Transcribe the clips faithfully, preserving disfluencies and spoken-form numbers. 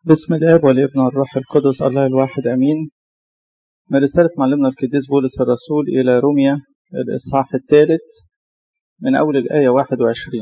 بسم الآب والابن والروح القدس الله الواحد أمين. من رسالة معلمنا القديس بولس الرسول إلى روميا الإصحاح الثالث من أول الآية واحد وعشرين.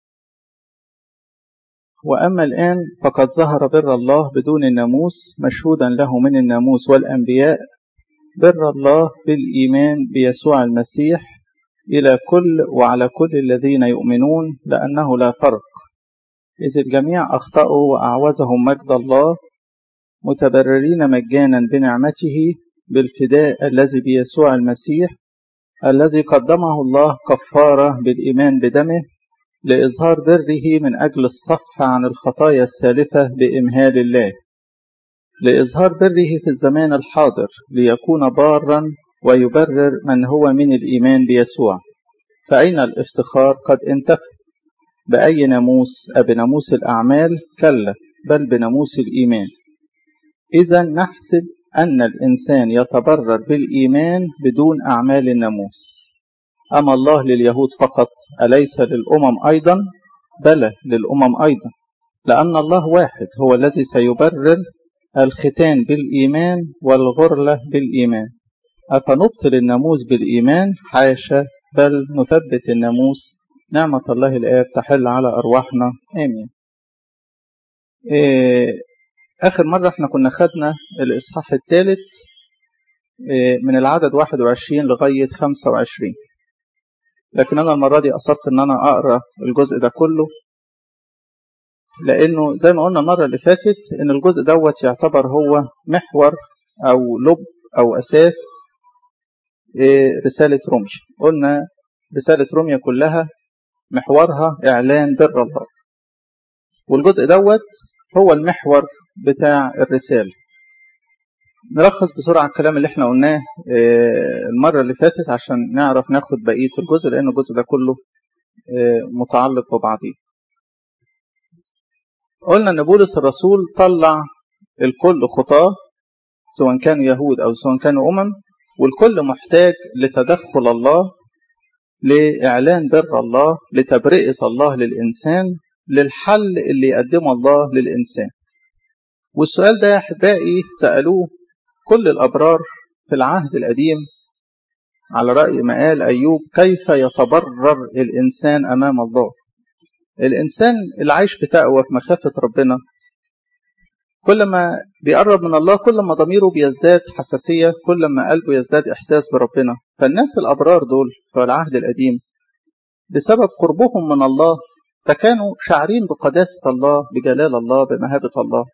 وأما الآن فقد ظهر بر الله بدون الناموس مشهودا له من الناموس والأنبياء، بر الله بالإيمان بيسوع المسيح إلى كل وعلى كل الذين يؤمنون، لأنه لا فرق، إذ الجميع أخطأوا وأعوزهم مجد الله، متبررين مجانا بنعمته بالفداء الذي بيسوع المسيح، الذي قدمه الله كفارة بالإيمان بدمه، لإظهار بره من أجل الصفح عن الخطايا السالفة بإمهال الله، لإظهار بره في الزمان الحاضر، ليكون بارا ويبرر من هو من الإيمان بيسوع. فأين الافتخار؟ قد انتفى. بأي ناموس؟ أبناموس الأعمال؟ كلا، بل بناموس الإيمان. إذا نحسب أن الإنسان يتبرر بالإيمان بدون أعمال الناموس. أما الله لليهود فقط؟ أليس للأمم أيضا؟ بلى، للأمم أيضا، لأن الله واحد هو الذي سيبرر الختان بالإيمان والغرلة بالإيمان. أفنبطل الناموس بالإيمان؟ حاشا، بل نثبت الناموس. نعمة الله الآب تحل على أرواحنا، آمين. إيه آخر مرة احنا كنا خدنا الإصحاح الثالث إيه من العدد واحد وعشرين لغاية خمسة وعشرين، لكن أنا المرة دي قصدت أن أنا أقرأ الجزء ده كله، لأنه زي ما قلنا المرة اللي فاتت إن الجزء دوت يعتبر هو محور أو لب أو أساس إيه رسالة روميا. قلنا رسالة روميا كلها محورها إعلان بر الله، والجزء دوت هو المحور بتاع الرسالة. نلخص بسرعة الكلام اللي احنا قلناه المرة اللي فاتت عشان نعرف ناخد بقية الجزء، لأن الجزء ده كله متعلق ببعضه. قلنا أن بولس الرسول طلع الكل خطاة، سواء كانوا يهود أو سواء كانوا أمم، والكل محتاج لتدخل الله، لإعلان بر الله، لتبرئة الله للإنسان، للحل اللي يقدمه الله للإنسان. والسؤال ده يا أحبائي سألوه كل الأبرار في العهد القديم، على رأي ما قال أيوب: كيف يتبرر الإنسان أمام الله؟ الإنسان اللي عايش في تقوى في مخافة ربنا، كل ما بيقرب من الله كل ما ضميره بيزداد حساسية، كل ما قلبه يزداد إحساس بربنا. فالناس الأبرار دول في العهد القديم بسبب قربهم من الله فكانوا شاعرين بقداسة الله، بجلال الله، بمهابة الله.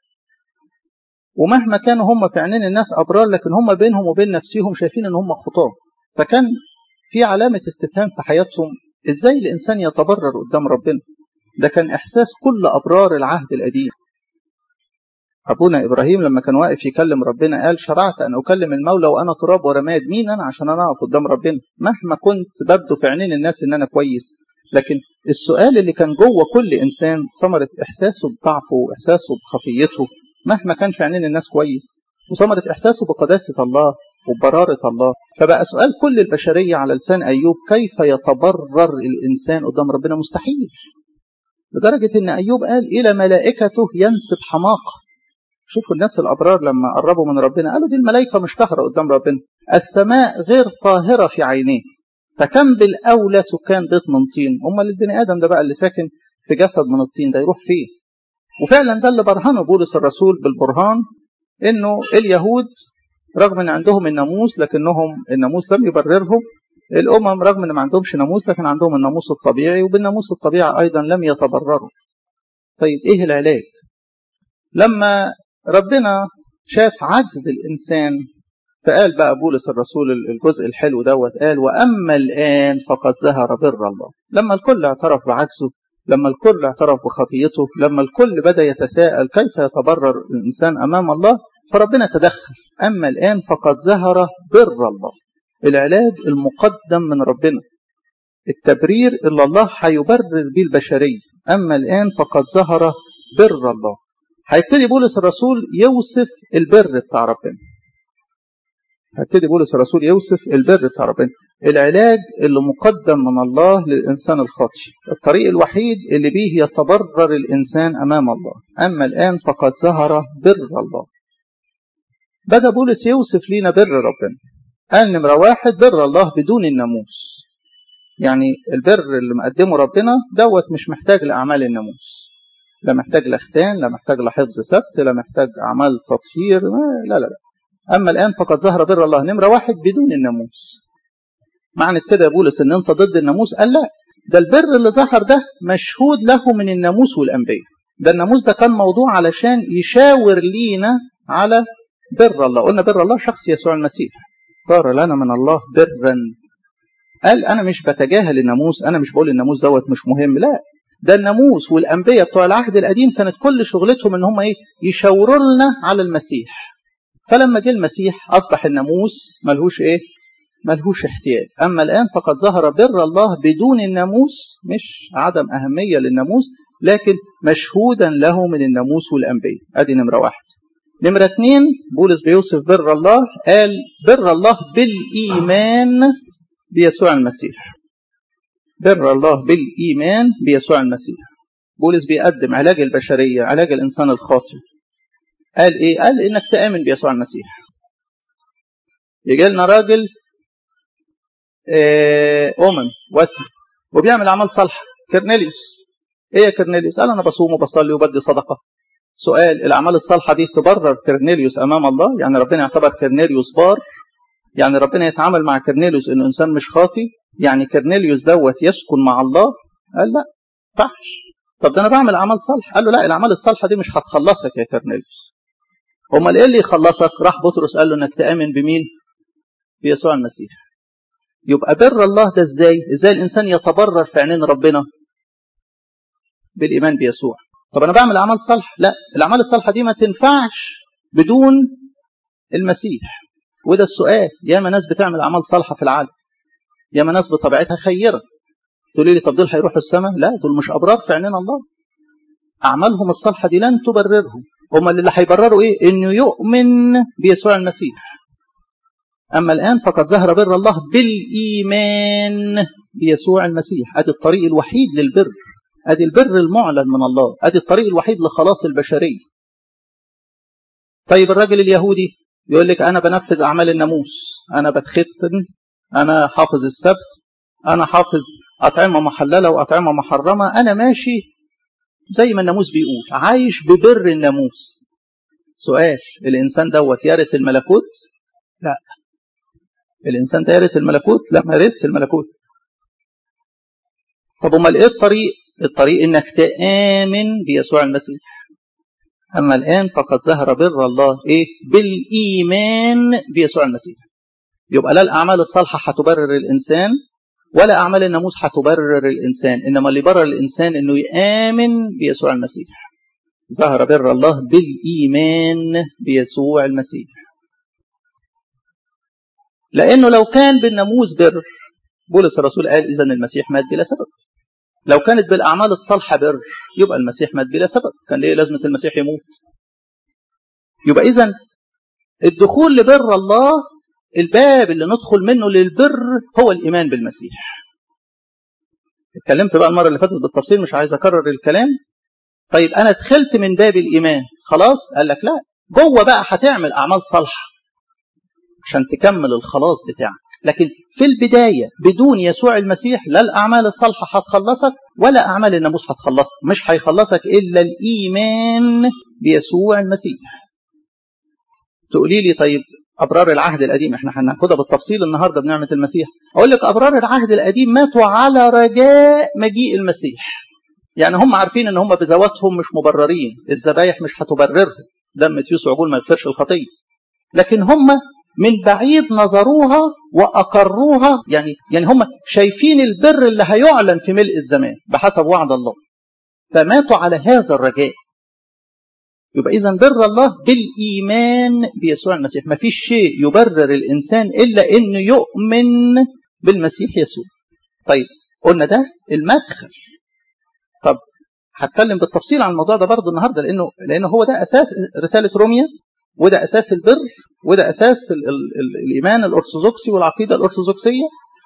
ومهما كانوا هم في عينين الناس أبرار، لكن هم بينهم وبين نفسهم شايفين ان هم خطاة. فكان في علامة استفهام في حياتهم: ازاي الإنسان يتبرر قدام ربنا؟ ده كان إحساس كل أبرار العهد القديم. أبونا إبراهيم لما كان واقف يكلم ربنا قال: شرعت أن أكلم المولى وأنا تراب ورماد. مين أنا عشان أنا أقف قدام ربنا؟ مهما كنت ببدو في عينين الناس إن أنا كويس، لكن السؤال اللي كان جوه كل إنسان ثمرة إحساسه بضعفه وإحساسه بخطيته، مهما كان في عينين الناس كويس، وثمرة إحساسه بقداسة الله وبرارة الله. فبقى سؤال كل البشرية على لسان أيوب: كيف يتبرر الإنسان قدام ربنا؟ مستحيل. لدرجة إن أيوب قال: إلى ملائكته ينسب حماقة. شوفوا الناس الأبرار لما قربوا من ربنا قالوا: دي الملائكة مش طاهرة قدام ربنا، السماء غير طاهرة في عينيه، فكم بالأولى سكان بيت من طين. أمال البني آدم ده بقى اللي ساكن في جسد من الطين ده يروح فيه؟ وفعلا ده اللي برهنه بولس الرسول بالبرهان، إنه اليهود رغم أن عندهم الناموس لكنهم الناموس لم يبررهم، الأمم رغم أن ما عندهمش ناموس لكن عندهم الناموس الطبيعي، وبالناموس الطبيعي أيضا لم يتبرروا. طيب إيه العلاج؟ لما ربنا شاف عجز الإنسان فقال بقى بولس الرسول الجزء الحلو دوت، قال: وأما الآن فقد ظهر بر الله. لما الكل اعترف بعجزه، لما الكل اعترف بخطيته، لما الكل بدأ يتساءل كيف يتبرر الإنسان أمام الله، فربنا تدخل. أما الآن فقد ظهر بر الله، العلاج المقدم من ربنا، التبرير اللي الله هيبرر به البشرية. أما الآن فقد ظهر بر الله. هيبتدي بولس الرسول يوصف البر بتاع ربنا. هيبتدي بولس الرسول يوصف البر بتاع ربنا. العلاج اللي مقدم من الله للإنسان الخاطئ، الطريق الوحيد اللي بيه يتبرر الإنسان أمام الله. أما الآن فقد ظهر بر الله. بدأ بولس يوصف لنا بر ربنا. قال نمرة واحد بر الله بدون الناموس. يعني البر اللي مقدمه ربنا دوت مش محتاج لأعمال الناموس، لا محتاج لختان، لا محتاج لحفظ سبت، لا محتاج أعمال تطهير، لا لا لا. أما الآن فقد ظهر بر الله نمرة واحد بدون الناموس. معنى كده يا بولس ان انت ضد الناموس؟ قال لا، ده البر اللي ظهر ده مشهود له من الناموس والأنبياء. ده الناموس ده كان موضوع علشان يشاور لينا على بر الله. قلنا بر الله شخص يسوع المسيح، صار لنا من الله برا. قال انا مش بتجاهل الناموس، انا مش بقول الناموس دوت مش مهم، لا، ده الناموس والأنبياء بتوع العهد القديم كانت كل شغلتهم ان هم ايه؟ يشاوروا لنا على المسيح. فلما جه المسيح اصبح الناموس ملهوش ايه؟ ملهوش احتياج. أما الآن فقد ظهر بر الله بدون الناموس، مش عدم أهمية للناموس، لكن مشهودا له من الناموس والأنبياء. أدي نمرة واحد. نمرة اتنين بولس بيوصف بر الله، قال بر الله بالإيمان بيسوع المسيح. بر الله بالإيمان بيسوع المسيح. بولس بيقدم علاج البشرية، علاج الإنسان الخاطئ. قال إيه؟ قال إنك تآمن بيسوع المسيح. يجي لنا راجل أمم وثني وبيعمل أعمال صالحة، كرنيليوس. إيه يا كرنيليوس؟ قال أنا بصوم وبصلي وبدي صدقة. سؤال، الأعمال الصالحة دي تبرر كرنيليوس أمام الله؟ يعني ربنا يعتبر كرنيليوس بار؟ يعني ربنا يتعامل مع كرنيليوس إنه إنسان مش خاطي؟ يعني كرنيليوس دوت يسكن مع الله؟ قال لا، فحش. طب ده أنا بعمل أعمال صالحة. قال له لا، الأعمال الصالحة دي مش هتخلصك يا كرنيليوس. أمال إيه اللي يخلصك؟ راح بطرس قال له إنك تآمن بمين؟ بيسوع المسيح. يبقى بر الله ده ازاي؟ ازاي الانسان يتبرر في عينين ربنا؟ بالايمان بيسوع. طب انا بعمل اعمال صالحه؟ لا، الاعمال الصالحه دي ما تنفعش بدون المسيح. وده السؤال، ياما ناس بتعمل اعمال صالحه في العالم، ياما ناس بطبيعتها خيره. تقولي لي طب دول هيروحوا السماء؟ لا، دول مش ابرار في عينين الله. اعمالهم الصالحه دي لن تبررهم. امال اللي هيبرروا ايه؟ انه يؤمن بيسوع المسيح. أما الآن فقد ظهر بر الله بالإيمان بيسوع المسيح. أدي الطريق الوحيد للبر، أدي البر المعلن من الله، أدي الطريق الوحيد لخلاص البشرية. طيب الراجل اليهودي يقول لك أنا بنفذ أعمال الناموس، أنا بتختن، أنا حافظ السبت، أنا حافظ أطعمة محللة وأطعمة محرمة، أنا ماشي زي ما الناموس بيقول، عايش ببر الناموس. سؤال، الإنسان دوت يرث الملكوت؟ لا. الإنسان ده يرث الملكوت؟ لا، ما يرث الملكوت. طب امال ايه الطريق؟ الطريق انك تآمن بيسوع المسيح. اما الآن فقد ظهر بر الله ايه؟ بالإيمان بيسوع المسيح. يبقى لا الأعمال الصالحة هتبرر الإنسان ولا أعمال الناموس هتبرر الإنسان، إنما اللي يبرر الإنسان إنه يآمن بيسوع المسيح. ظهر بر الله بالإيمان بيسوع المسيح. لأنه لو كان بالناموس بر، بولس الرسول قال إذن المسيح مات بلا سبب. لو كانت بالأعمال الصالحة بر يبقى المسيح مات بلا سبب، كان ليه لازمة المسيح يموت؟ يبقى إذن الدخول لبر الله، الباب اللي ندخل منه للبر هو الإيمان بالمسيح. اتكلمت بقى المرة اللي فاتت بالتفصيل، مش عايز أكرر الكلام. طيب أنا دخلت من باب الإيمان خلاص؟ قال لك لا، جوه بقى هتعمل أعمال صالحة عشان تكمل الخلاص بتاعك. لكن في البداية بدون يسوع المسيح لا الأعمال الصالحة هتخلصك ولا أعمال الناموس هتخلصك. مش هيخلصك إلا الإيمان بيسوع المسيح. تقولي لي طيب أبرار العهد القديم احنا هناخدها بالتفصيل النهاردة بنعمة المسيح. أقول لك أبرار العهد القديم ماتوا على رجاء مجيء المسيح. يعني هم عارفين ان هم بذواتهم مش مبررين، الذبايح مش هتبررهم، دم تيوس وعجول ما يغفرش الخطية. لكن هم من بعيد نظروها وأقروها، يعني يعني هم شايفين البر اللي هيعلن في ملء الزمان بحسب وعد الله، فماتوا على هذا الرجاء. يبقى إذن بر الله بالإيمان بيسوع المسيح. ما فيش شيء يبرر الإنسان إلا إنه يؤمن بالمسيح يسوع. طيب قلنا ده المدخل. طب هتكلم بالتفصيل عن الموضوع ده برضه النهارده، لأنه لأنه هو ده أساس رسالة روميا، وده أساس البر، وده أساس ال ال ال الإيمان الأرثوذكسي والعقيدة الأرثوذكسية،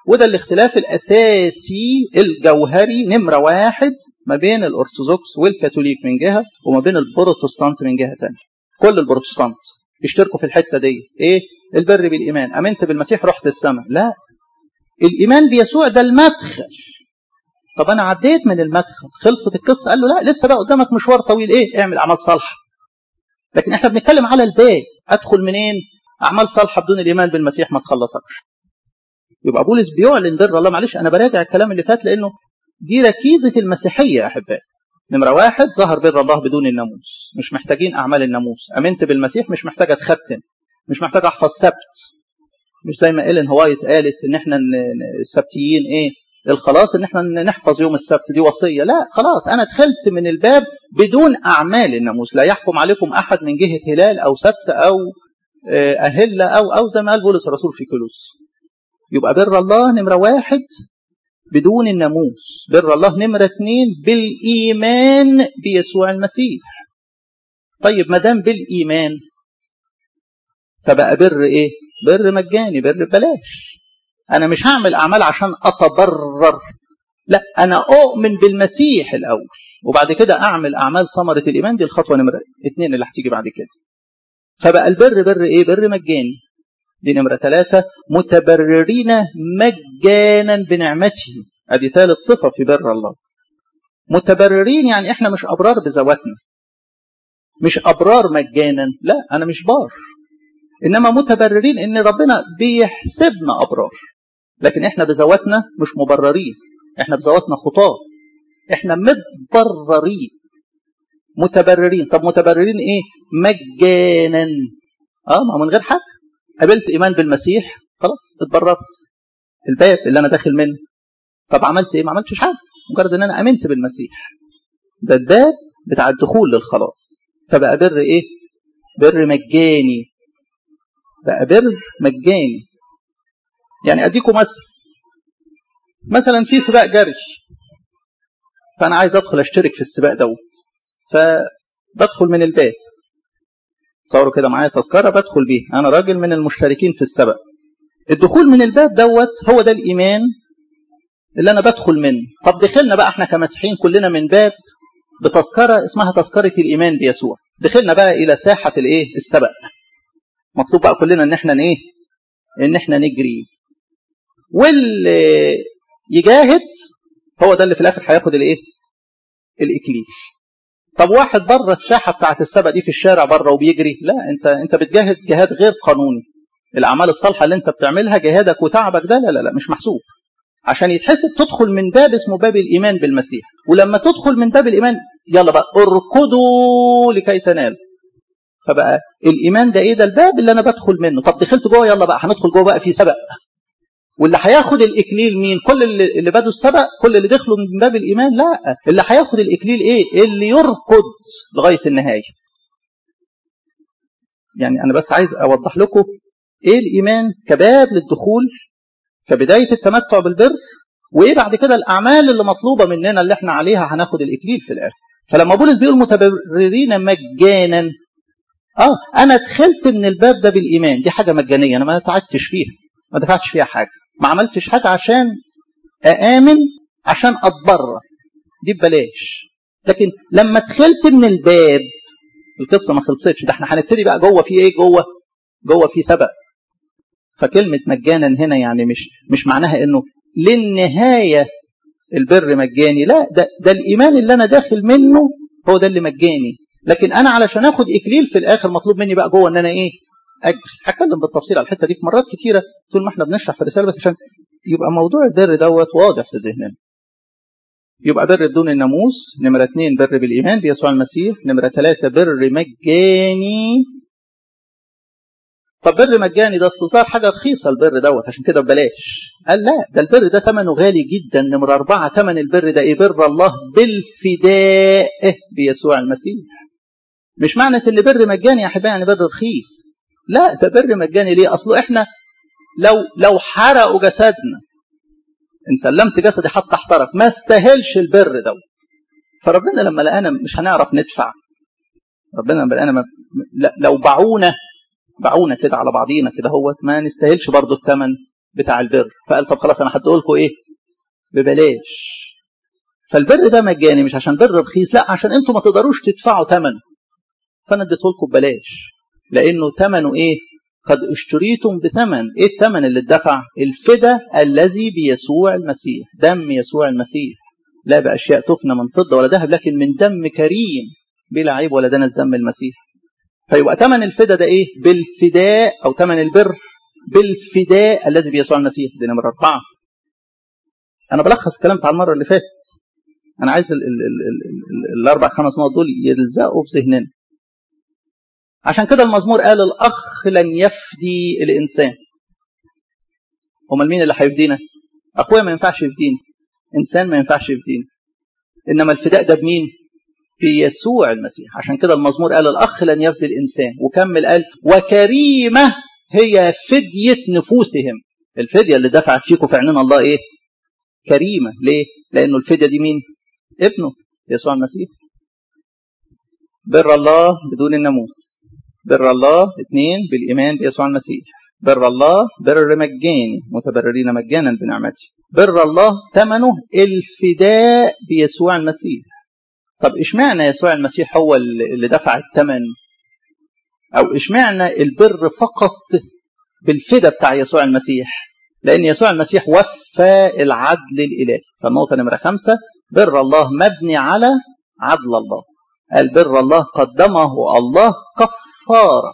وده الاختلاف الأساسي الجوهري نمرة واحد ما بين الأرثوذكس والكاثوليك من جهة وما بين البروتستانت من جهة ثانية. كل البروتستانت يشتركوا في الحتة دي إيه؟ البر بالإيمان. أمنت بالمسيح رحت السماء. لا، الإيمان بيسوع ده المدخل. طب أنا عديت من المدخل خلصت القصة. قال له لا، لسه بقى قدامك مشوار طويل. إيه؟ اعمل أعمال صالحة. لكن إحنا بنتكلم على الباب. أدخل منين؟ أعمال صالحة بدون الإيمان بالمسيح ما تخلصكش. يبقى بولس بيعلن بر الله. معلش أنا براجع الكلام اللي فات لأنه دي ركيزة المسيحية يا أحبائي. نمرة واحد، ظهر بر الله بدون الناموس، مش محتاجين أعمال الناموس. أمنت بالمسيح مش محتاج أتختم، مش محتاج أحفظ سبت، مش زي ما إيلين هوايت قالت إن إحنا السبتيين إيه الخلاص إن إحنا نحفظ يوم السبت، دي وصية. لا، خلاص أنا دخلت من الباب بدون أعمال الناموس. لا يحكم عليكم أحد من جهة هلال أو سبت أو أهلة أو أو زي ما قال بولس الرسول في كولوس. يبقى بر الله نمرة واحد بدون الناموس. بر الله نمرة اثنين بالإيمان بيسوع المسيح. طيب ما دام بالإيمان فبقى بر إيه؟ بر مجاني، بر ببلاش. أنا مش هعمل أعمال عشان أتبرر، لا، أنا أؤمن بالمسيح الأول وبعد كده أعمل أعمال ثمرة الإيمان. دي الخطوة نمرة اثنين اللي هتيجي بعد كده. فبقى البر بر إيه؟ بر مجاني. دي نمرة ثلاثة، متبررين مجانا بنعمته. ادي ثالث صفة في بر الله. متبررين يعني احنا مش ابرار بذواتنا، مش ابرار مجانا، لا انا مش بار، انما متبررين ان ربنا بيحسبنا ابرار. لكن احنا بذواتنا مش مبررين، احنا بذواتنا خطاة، احنا متبررين. متبررين. طب متبررين ايه؟ مجانا. اه ما من غير حاجة. قبلت ايمان بالمسيح خلاص اتبررت. الباب اللي انا داخل منه. طب عملت ايه؟ ما عملتش حاجه، مجرد ان انا امنت بالمسيح. ده الباب بتاع الدخول للخلاص. فبقى بر ايه؟ بر مجاني. بقى بر مجاني. يعني اديكم مثل. مثلا في سباق جري، فانا عايز ادخل اشترك في السباق دوت، فبدخل من الباب. تصوروا كده معايا تذكره بدخل بيها، انا راجل من المشتركين في السباق. الدخول من الباب دوت هو ده الايمان اللي انا بدخل منه. طب دخلنا بقى احنا كمسيحيين كلنا من باب بتذكره اسمها تذكره الايمان بيسوع. دخلنا بقى الى ساحه الايه؟ السبق. مطلوب بقى كلنا ان احنا ايه؟ ان احنا نجري. واللي يجاهد هو ده اللي في الاخر هياخد الايه؟ الاكليل. طب واحد بره الساحه بتاعه السبق دي في الشارع بره وبيجري، لا، انت انت بتجاهد جهاد غير قانوني. الاعمال الصالحه اللي انت بتعملها جهادك وتعبك ده لا لا لا مش محسوب. عشان يتحسب تدخل من باب اسمه باب الإيمان بالمسيح. ولما تدخل من باب الإيمان يلا بقى اركضوا لكي تنالوا. فبقى الإيمان ده إيه؟ ده الباب اللي أنا بدخل منه. طب دخلت جوه يلا بقى هندخل جوه بقى في سبق. واللي هياخد الإكليل مين؟ كل اللي, اللي بدوا السبق، كل اللي دخلوا من باب الإيمان؟ لا، اللي هياخد الإكليل إيه؟ اللي يركض لغاية النهاية. يعني أنا بس عايز أوضح لكم إيه الإيمان كباب للدخول، كبداية التمتع بالبر، وإيه بعد كده الأعمال اللي مطلوبة مننا اللي احنا عليها هناخد الإكليل في الآخر. فلما بولس بيقول متبررين مجانا، آه أنا دخلت من الباب ده بالإيمان، دي حاجة مجانية، أنا ما تعبتش فيها، ما دفعتش فيها حاجة، ما عملتش حاجة عشان أآمن، عشان أتبرر، دي ببلاش. لكن لما دخلت من الباب القصة ما خلصتش، ده احنا هنبتدي بقى جوه في إيه؟ جوه جوه في سبق. فكلمة مجانا هنا يعني مش مش معناها انه للنهاية البر مجاني، لا، ده ده الإيمان اللي أنا داخل منه هو ده اللي مجاني. لكن أنا علشان آخد إكليل في الآخر مطلوب مني بقى جوه إن أنا إيه؟ أجري. هتكلم بالتفصيل على الحتة دي في مرات كتيرة طول ما احنا بنشرح في الرسالة، بس عشان يبقى موضوع البر دوت واضح في ذهننا. يبقى بر بدون الناموس. نمرة اثنين بر بالإيمان بيسوع المسيح. نمرة ثلاثة بر مجاني. طب بر مجاني ده اصله صار حاجه رخيصه البر دوت عشان كده ببلاش. قال لا، ده البر ده ثمنه غالي جدا. نمره أربعة ثمن البر ده ايه؟ بر الله بالفداء بيسوع المسيح. مش معنى ان بر مجاني يا احبائي يعني بر رخيص، لا، ده بر مجاني. ليه؟ اصله احنا لو لو حرقوا جسدنا، ان سلمت جسدي حتى احترق، ما استاهلش البر دوت. فربنا لما لقانا مش هنعرف ندفع، ربنا لما لقانا لو باعونا باعونا كده على بعضينا كده هوت، ما نستاهلش برضو الثمن، بتاع البر، فقال طب خلاص انا هديه لكم ايه؟ ببلاش. فالبر ده مجاني، مش عشان بر رخيص، لا عشان انتوا ما تقدروش تدفعوا ثمنه، فانا اديته لكم ببلاش، لانه ثمنه ايه؟ قد اشتريتم بثمن. ايه الثمن اللي اتدفع؟ الفداء الذي بيسوع المسيح، دم يسوع المسيح، لا باشياء تفنى من فضه ولا ذهب، لكن من دم كريم بلا عيب ولا دنس دم المسيح. فيبقى ثمن الفداء ده ايه؟ بالفداء، او ثمن البر بالفداء الذي بيسوع المسيح. دي نمره اربعه. انا بلخص الكلام بتاع المره اللي فاتت، انا عايز ال ال ال ال ال الاربع خمس نقط دول يلزقوا في ذهننا. عشان كده المزمور قال الاخ لن يفدي الانسان. امال مين اللي هيفدينا؟ اخويا ما ينفعش يفديني، انسان ما ينفعش يفديني، انما الفداء ده بمين؟ بيسوع المسيح. عشان كده المزمور قال الاخ لن يفدي الانسان، وكمل قال وكريمه هي فديه نفوسهم. الفديه اللي دفعت فيكم في عيننا الله ايه؟ كريمه. ليه؟ لانه الفديه دي مين؟ ابنه يسوع المسيح. بر الله بدون الناموس. بر الله اثنين بالايمان بيسوع المسيح. بر الله بر مجاني متبررين مجانا بنعمته. بر الله ثمنه الفداء بيسوع المسيح. طب اشمعنى يسوع المسيح هو اللي دفع الثمن؟ او اشمعنى البر فقط بالفداء بتاع يسوع المسيح؟ لان يسوع المسيح وفى العدل الالهي. فالنقطه نمره خمسه، بر الله مبني على عدل الله. قال بر الله قدمه الله كفاره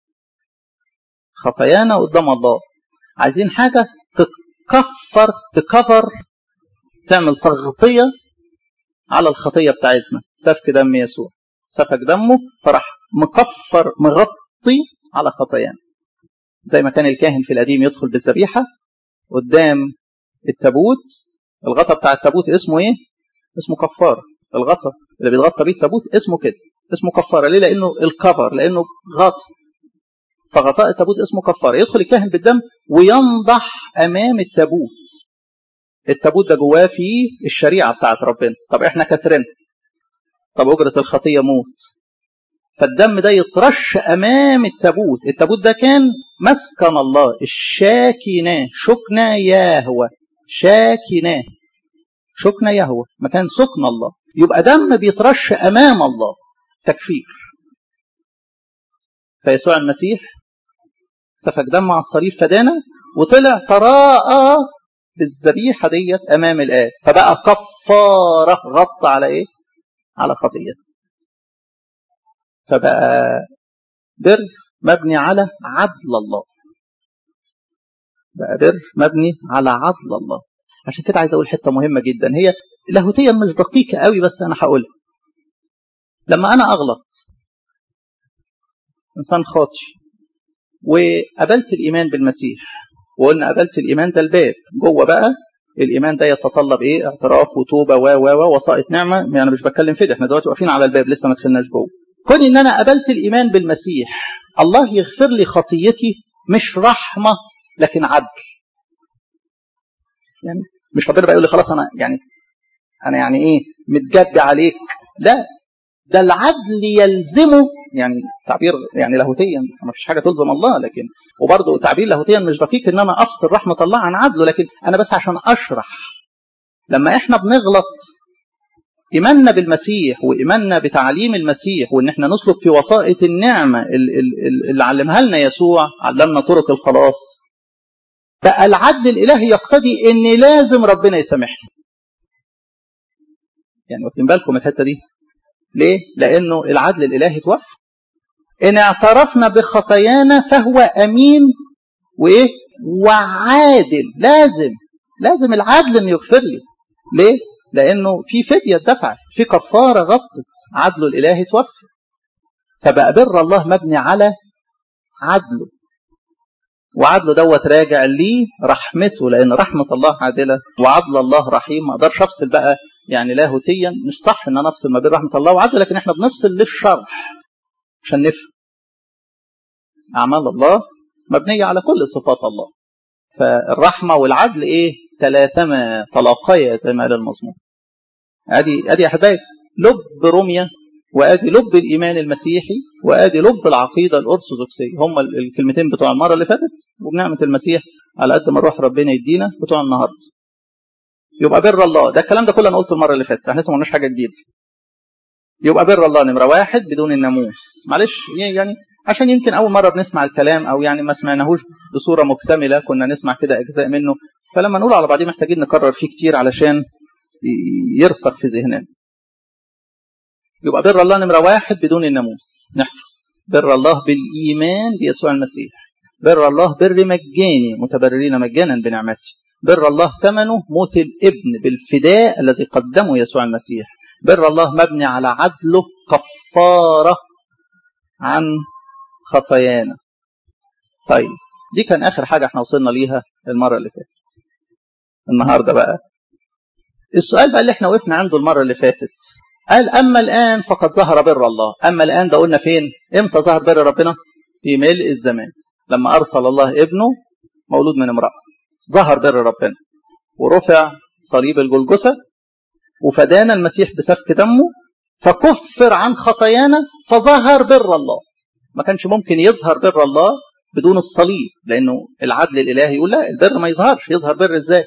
خطايانا قدام الله. عايزين حاجه تكفر تكفر تعمل تغطيه على الخطيه بتاعتنا. سفك دم يسوع، سفك دمه فراح مكفر مغطي على خطايانا. زي ما كان الكاهن في القديم يدخل بالذبيحه قدام التابوت، الغطا بتاع التابوت اسمه ايه؟ اسمه كفاره. الغطا اللي بيتغطى بيه التابوت اسمه كده، اسمه كفاره. ليه؟ لانه الكفر، لانه غطا، فغطاء التابوت اسمه كفاره. يدخل الكاهن بالدم وينضح امام التابوت. التابوت ده جواه فيه الشريعه بتاعت ربنا. طب احنا كسرنا، طب اجره الخطيه موت، فالدم ده يترش امام التابوت. التابوت ده كان مسكن الله، الشاكناه، شكنا يهوه، شاكناه، شكنا يهوه، مكان سكن الله. يبقى دم بيترش امام الله تكفير. فيسوع المسيح سفك دم على الصليب فدانا، وطلع تراءى بالذبيحه ديت امام الآب، فبقى كفاره غطى على ايه؟ على خطيه. فبقى بر مبني على عدل الله. بقى بر مبني على عدل الله. عشان كده عايز اقول حته مهمه جدا، هي لاهوتيا مش دقيقه قوي بس انا هقولها. لما انا اغلط انسان خاطئ وقبلت الايمان بالمسيح، وقلنا قبلت الايمان ده الباب جوه، بقى الايمان ده يتطلب ايه؟ اعتراف وتوبه و و وسائط نعمه. يعني انا مش بتكلم في ده، احنا دلوقتي واقفين على الباب لسه ما دخلناش جوه. كون ان انا قبلت الايمان بالمسيح، الله يغفر لي خطيتي، مش رحمه لكن عدل. يعني مش ربنا بقى يقول لي خلاص انا يعني انا يعني ايه متجبي عليك، لا، ده العدل يلزمه. يعني تعبير يعني لاهوتيا ما فيش حاجه تلزم الله، لكن وبرضه تعبير لاهوتيا مش دقيق ان انا افصل رحمه الله عن عدله، لكن انا بس عشان اشرح. لما احنا بنغلط، ايماننا بالمسيح وايماننا بتعليم المسيح وان احنا نسلك في وسائط النعمه اللي علمها لنا يسوع، علمنا طرق الخلاص، بقى العدل الالهي يقتضي ان لازم ربنا يسامحنا. يعني واخدين بالكم الحته دي؟ ليه؟ لانه العدل الالهي توفى. ان اعترفنا بخطايانا فهو امين وايه؟ وعادل. لازم لازم العدل انه يغفر لي. ليه؟ لانه في فديه اتدفعت، في كفاره غطت، عدله الالهي توفى. فبقى بر الله مبني على عدله، وعدله دوت راجع ليه رحمته، لان رحمه الله عادله وعدل الله رحيم. ما اقدرش افصل بقى، يعني لاهوتيا مش صح ان انا افصل ما بين رحمه الله وعدله، لكن احنا بنفصل للشرح عشان نفهم. اعمال الله مبنيه على كل صفات الله، فالرحمه والعدل ايه؟ تلاثما تلاقيا زي ما قال المزمور. ادي ادي يا احبائي لب روميا، وادي لب الايمان المسيحي، وادي لب العقيده الارثوذكسيه. هم الكلمتين بتوع المره اللي فاتت، وبنعمه المسيح على قد ما روح ربنا يدينا بتوع النهارده. يبقى بر الله ده الكلام ده كله انا قلته المره اللي فاتت، احنا لسه ما قلناش حاجه جديده. يبقى بر الله نمره واحد بدون الناموس. معلش يعني عشان يمكن اول مره بنسمع الكلام او يعني ما سمعناهوش بصوره مكتمله، كنا نسمع كده اجزاء منه، فلما نقول على بعضيه محتاجين نكرر فيه كتير علشان يرسخ في ذهننا. يبقى بر الله نمره واحد بدون الناموس. نحفظ بر الله بالايمان بيسوع المسيح. بر الله بر مجاني متبررين مجانا بنعمته. بر الله ثمنه موت الابن بالفداء الذي قدمه يسوع المسيح. بر الله مبني على عدله كفارة عن خطايانا. طيب دي كان آخر حاجة احنا وصلنا ليها المرة اللي فاتت. النهاردة بقى السؤال بقى اللي احنا وقفنا عنده المرة اللي فاتت، قال أما الآن فقد ظهر بر الله. أما الآن ده قلنا فين؟ إمتى ظهر بر ربنا؟ في ملء الزمان، لما أرسل الله ابنه مولود من امرأة. ظهر بر ربنا ورفع صليب الجلجثة وفدانا المسيح بسفك دمه، فكفر عن خطايانا فظهر بر الله. ما كانش ممكن يظهر بر الله بدون الصليب، لأنه العدل الإلهي يقول لا البر ما يظهرش. يظهر بر إزاي؟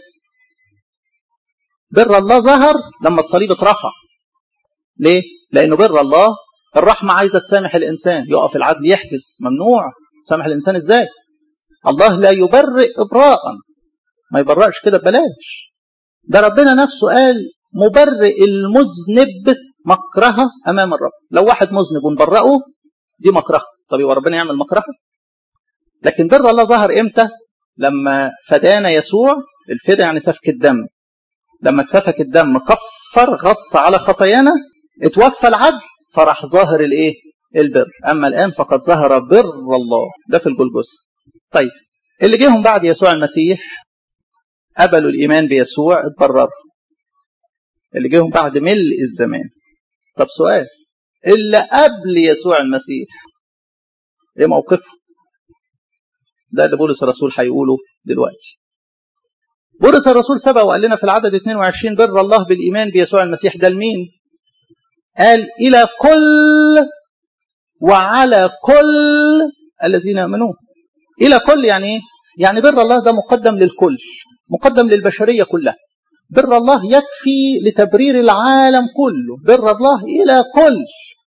بر الله ظهر لما الصليب اترفع. ليه؟ لأنه بر الله الرحمة عايزة تسامح الإنسان، يقف العدل يحجز، ممنوع. سامح الإنسان إزاي؟ الله لا يبرئ إبراء، ما يبرئش كده ببلاش. ده ربنا نفسه قال مبرئ المذنب مكرهة أمام الرب. لو واحد مذنب ونبرئه دي مكرهة، طب يبقى ربنا يعمل مكرهة؟ لكن بر الله ظهر إمتى؟ لما فدانا يسوع. الفدا يعني سفك الدم. لما اتسفك الدم كفر غطى على خطايانا، اتوفى العدل، فراح ظاهر الايه؟ البر. اما الان فقد ظهر بر الله، ده في الجلجثة. طيب اللي جيهم بعد يسوع المسيح قبلوا الايمان بيسوع اتبرروا. اللي جيهم بعد ملء الزمان. طب سؤال، اللي قبل يسوع المسيح ايه موقفه؟ ده اللي بولس الرسول هيقوله دلوقتي. بولس الرسول سبق وقال لنا في العدد اثنين وعشرين بر الله بالإيمان بيسوع المسيح. ده لمين؟ قال إلى كل وعلى كل الذين يؤمنون. إلى كل يعني إيه؟ يعني بر الله ده مقدم للكل، مقدم للبشرية كلها. بر الله يكفي لتبرير العالم كله. بر الله إلى كل.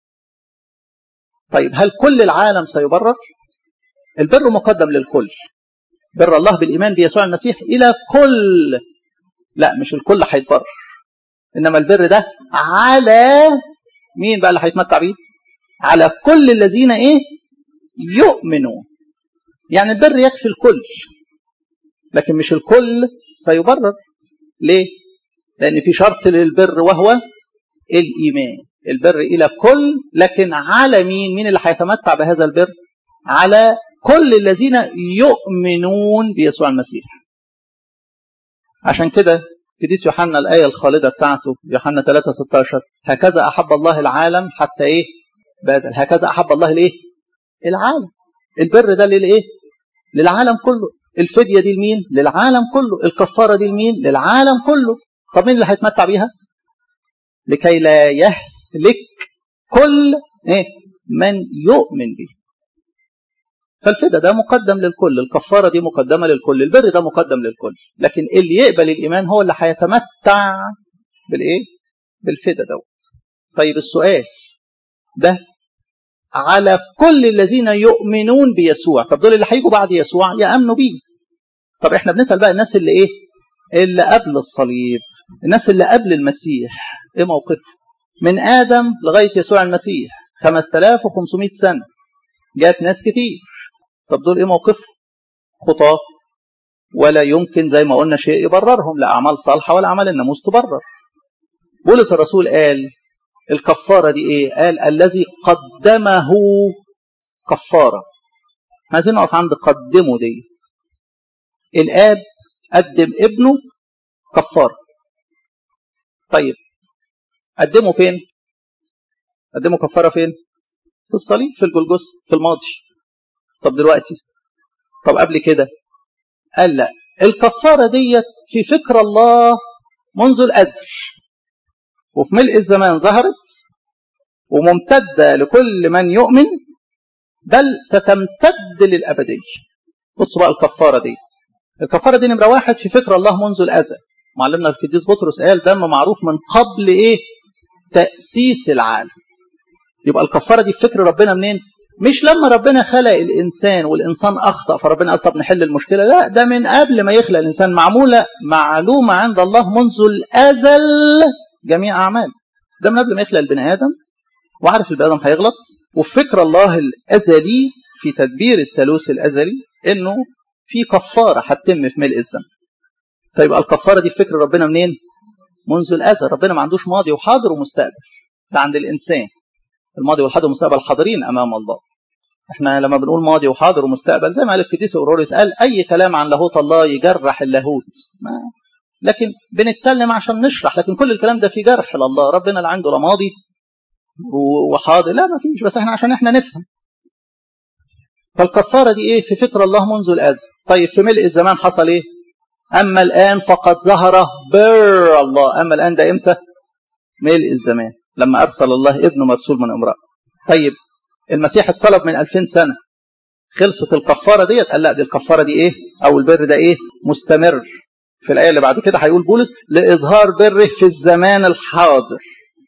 طيب هل كل العالم سيبرر؟ البر مقدم للكل. بر الله بالإيمان بيسوع المسيح إلى كل. لا مش الكل هيتبرر، إنما البر ده على مين بقى اللي هيتمتع بيه؟ على كل الذين إيه؟ يؤمنوا. يعني البر يكفي الكل، لكن مش الكل سيبرر. ليه؟ لأن في شرط للبر وهو الإيمان. البر إلى كل، لكن على مين؟ مين اللي هيتمتع بهذا البر؟ على كل الذين يؤمنون بيسوع المسيح. عشان كده قديس يوحنا الآية الخالدة بتاعته يوحنا ثلاثة ستة عشر هكذا أحب الله العالم حتى إيه؟ بذل. هكذا أحب الله الإيه؟ العالم. البر ده للإيه؟ للعالم كله. الفدية دي لمين؟ للعالم كله. الكفارة دي لمين؟ للعالم كله. طب مين اللي هيتمتع بيها؟ لكي لا يهلك كل إيه؟ من يؤمن به. فالفدا ده مقدم للكل، الكفارة دي مقدمة للكل، البر ده مقدم للكل. لكن اللي يقبل الإيمان هو اللي هيتمتع بالإيه؟ بالفدا دوت. طيب السؤال ده على كل الذين يؤمنون بيسوع. طب دول اللي هيجوا بعد يسوع يأمنوا بيه. طب احنا بنسأل بقى الناس اللي ايه؟ اللي قبل الصليب، الناس اللي قبل المسيح ايه موقفهم؟ من آدم لغاية يسوع المسيح خمسة آلاف وخمسمائة سنة جات ناس كتير. طب دول ايه موقفهم؟ خطاة، ولا يمكن زي ما قلنا شيء يبررهم، لا أعمال صالحة ولا أعمال الناموس تبرر. بولس الرسول قال الكفارة دي ايه؟ قال الذي قدمه كفارة. عايزين نقف عند قدمه ديت. الآب قدم ابنه كفارة. طيب قدمه فين؟ قدمه كفارة فين؟ في الصليب، في الجلجثة، في الماضي. طب دلوقتي؟ طب قبل كده؟ قال لا، الكفارة ديت في فكر الله منذ الأزل، وفي ملء الزمان ظهرت وممتدة لكل من يؤمن، بل ستمتد للأبدية. بصوا بقى الكفارة ديت الكفارة دي نمرة واحد في فكر الله منذ الأزل. معلمنا القديس بطرس قال دم معروف من قبل إيه؟ تأسيس العالم. يبقى الكفارة دي في فكر ربنا منين؟ مش لما ربنا خلق الإنسان والإنسان أخطأ فربنا قال طب نحل المشكلة، لا، ده من قبل ما يخلق الإنسان، معمولة معلومة عند الله منذ الأزل جميع أعمال. ده من قبل ما يخلق البني آدم وعارف البني آدم هيغلط، وفي فكر الله الأزلي في تدبير الثالوث الأزلي إنه في كفارة هتتم في ملء الزمن. فيبقى الكفارة دي في فكر ربنا منين؟ منذ الأزل. ربنا ما عندوش ماضي وحاضر ومستقبل، ده عند الإنسان. الماضي والحاضر والمستقبل حاضرين أمام الله. احنا لما بنقول ماضي وحاضر ومستقبل زي ما قال القديس أوروريوس، قال أي كلام عن لاهوت الله يجرح اللاهوت، ما لكن بنتكلم عشان نشرح، لكن كل الكلام ده في جرح لله. ربنا لا عنده لا ماضي وحاضر، لا ما فيش، بس احنا عشان احنا نفهم. فالكفارة دي ايه؟ في فكر الله منذ الأزل. طيب في ملء الزمان حصل ايه؟ أما الآن فقد ظهر بر الله. أما الآن ده امتى؟ ملء الزمان، لما أرسل الله ابنه مرسول من امرأة. طيب المسيح اتصلب من ألفين سنة، خلصت الكفارة ديت؟ قال لا، دي الكفارة دي ايه؟ أو البر ده ايه؟ مستمر. في الآية اللي بعد كده هيقول بولس لإظهار بره في الزمان الحاضر.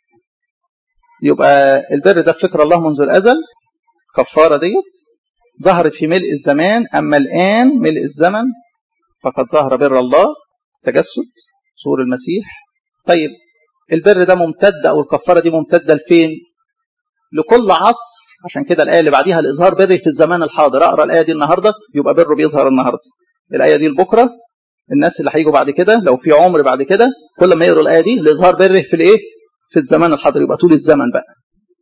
يبقى البر ده في فكر الله منذ الأزل، كفارة ديت ظهرت في ملء الزمان. أما الآن ملء الزمن فقد ظهر بر الله، تجسد صور المسيح. طيب البر ده ممتد أو الكفارة دي ممتدة لفين؟ لكل عصر. عشان كده الآية اللي بعديها الإظهار بره في الزمان الحاضر. أقرأ الآية دي النهاردة يبقى بره بيظهر النهاردة، الآية دي لبكرة. الناس اللي هيجوا بعد كده لو في عمر بعد كده كل ما يقروا الآية دي الإظهار بره في الإيه؟ في الزمان الحاضر، يبقى طول الزمن بقى.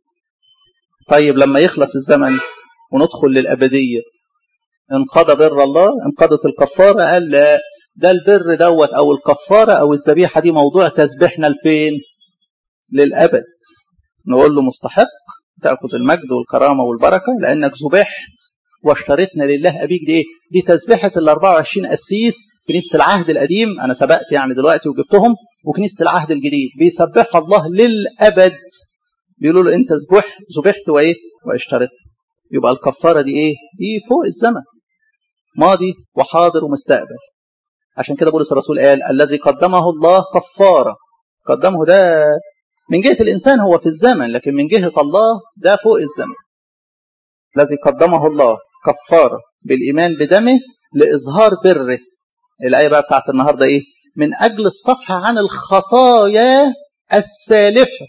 طيب لما يخلص الزمن وندخل للأبدية انقضى بر الله، انقضت الكفارة. قال لا، ده البر دوت أو الكفارة أو الذبيحة دي موضوع تسبيحنا لفين؟ للأبد. نقول له مستحق تأخذ المجد والكرامة والبركة لأنك ذبحت واشتريتنا لله أبيك. دي إيه؟ دي تسبيحة ال أربعة وعشرين قسيس كنيسة العهد القديم. أنا سبقت يعني دلوقتي وجبتهم، وكنيسة العهد الجديد بيسبح الله للأبد، بيقولوا له أنت ذبحت ذبحت وإيه؟ واشتريت. يبقى الكفارة دي إيه؟ دي فوق الزمن، ماضي وحاضر ومستقبل. عشان كده بولس الرسول قال الذي قدمه الله كفارة. قدمه ده من جهة الإنسان هو في الزمن، لكن من جهة الله ده فوق الزمن. الذي قدمه الله كفارة بالإيمان بدمه لإظهار بره. الآية بقى بتاعت النهاردة إيه؟ من أجل الصفح عن الخطايا السالفة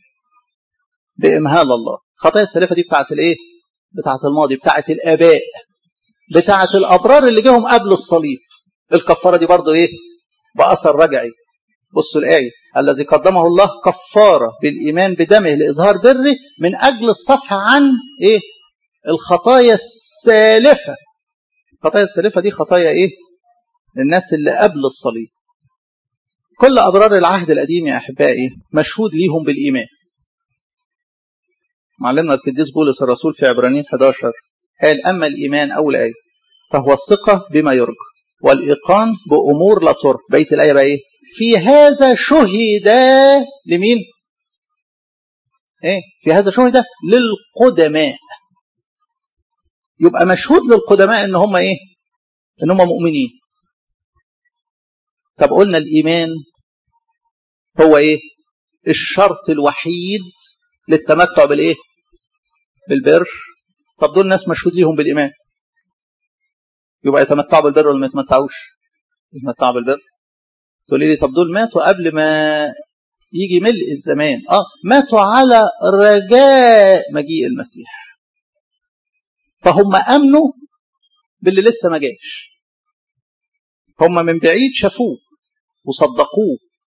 بإمهال الله. الخطايا السالفة دي بتاعت الإيه؟ بتاعت الماضي، بتاعت الآباء، بتاعت الأبرار اللي جاهم قبل الصليب. الكفارة دي برضو إيه؟ بأثر رجعي. بصوا الآية الذي قدمه الله كفارة بالإيمان بدمه لإظهار بره من أجل الصفح عن إيه؟ الخطايا السالفة. الخطايا السالفة دي خطايا إيه؟ الناس اللي قبل الصليب. كل أبرار العهد القديم يا أحبائي مشهود ليهم بالإيمان. معلمنا القديس بولس الرسول في عبرانيين إحدى عشر قال أما الإيمان أول آية فهو الثقة بما يرجى والإيقان بأمور لا ترى. بقية الآية بقى إيه؟ في هذا شهد لمين؟ إيه؟ في هذا شهد للقدماء. يبقى مشهود للقدماء إن هم إيه؟ إن هم مؤمنين. طب قلنا الإيمان هو إيه؟ الشرط الوحيد للتمتع بالإيه؟ بالبر. طب دول ناس مشهود ليهم بالإيمان، يبقى يتمتعوا بالبر ولا ما يتمتعوش؟ يتمتعوا بالبر. تقولي لي طب دول ماتوا قبل ما يجي ملء الزمان. آه ماتوا على رجاء مجيء المسيح، فهم أمنوا باللي لسه ما جاش. هم من بعيد شافوه وصدقوه،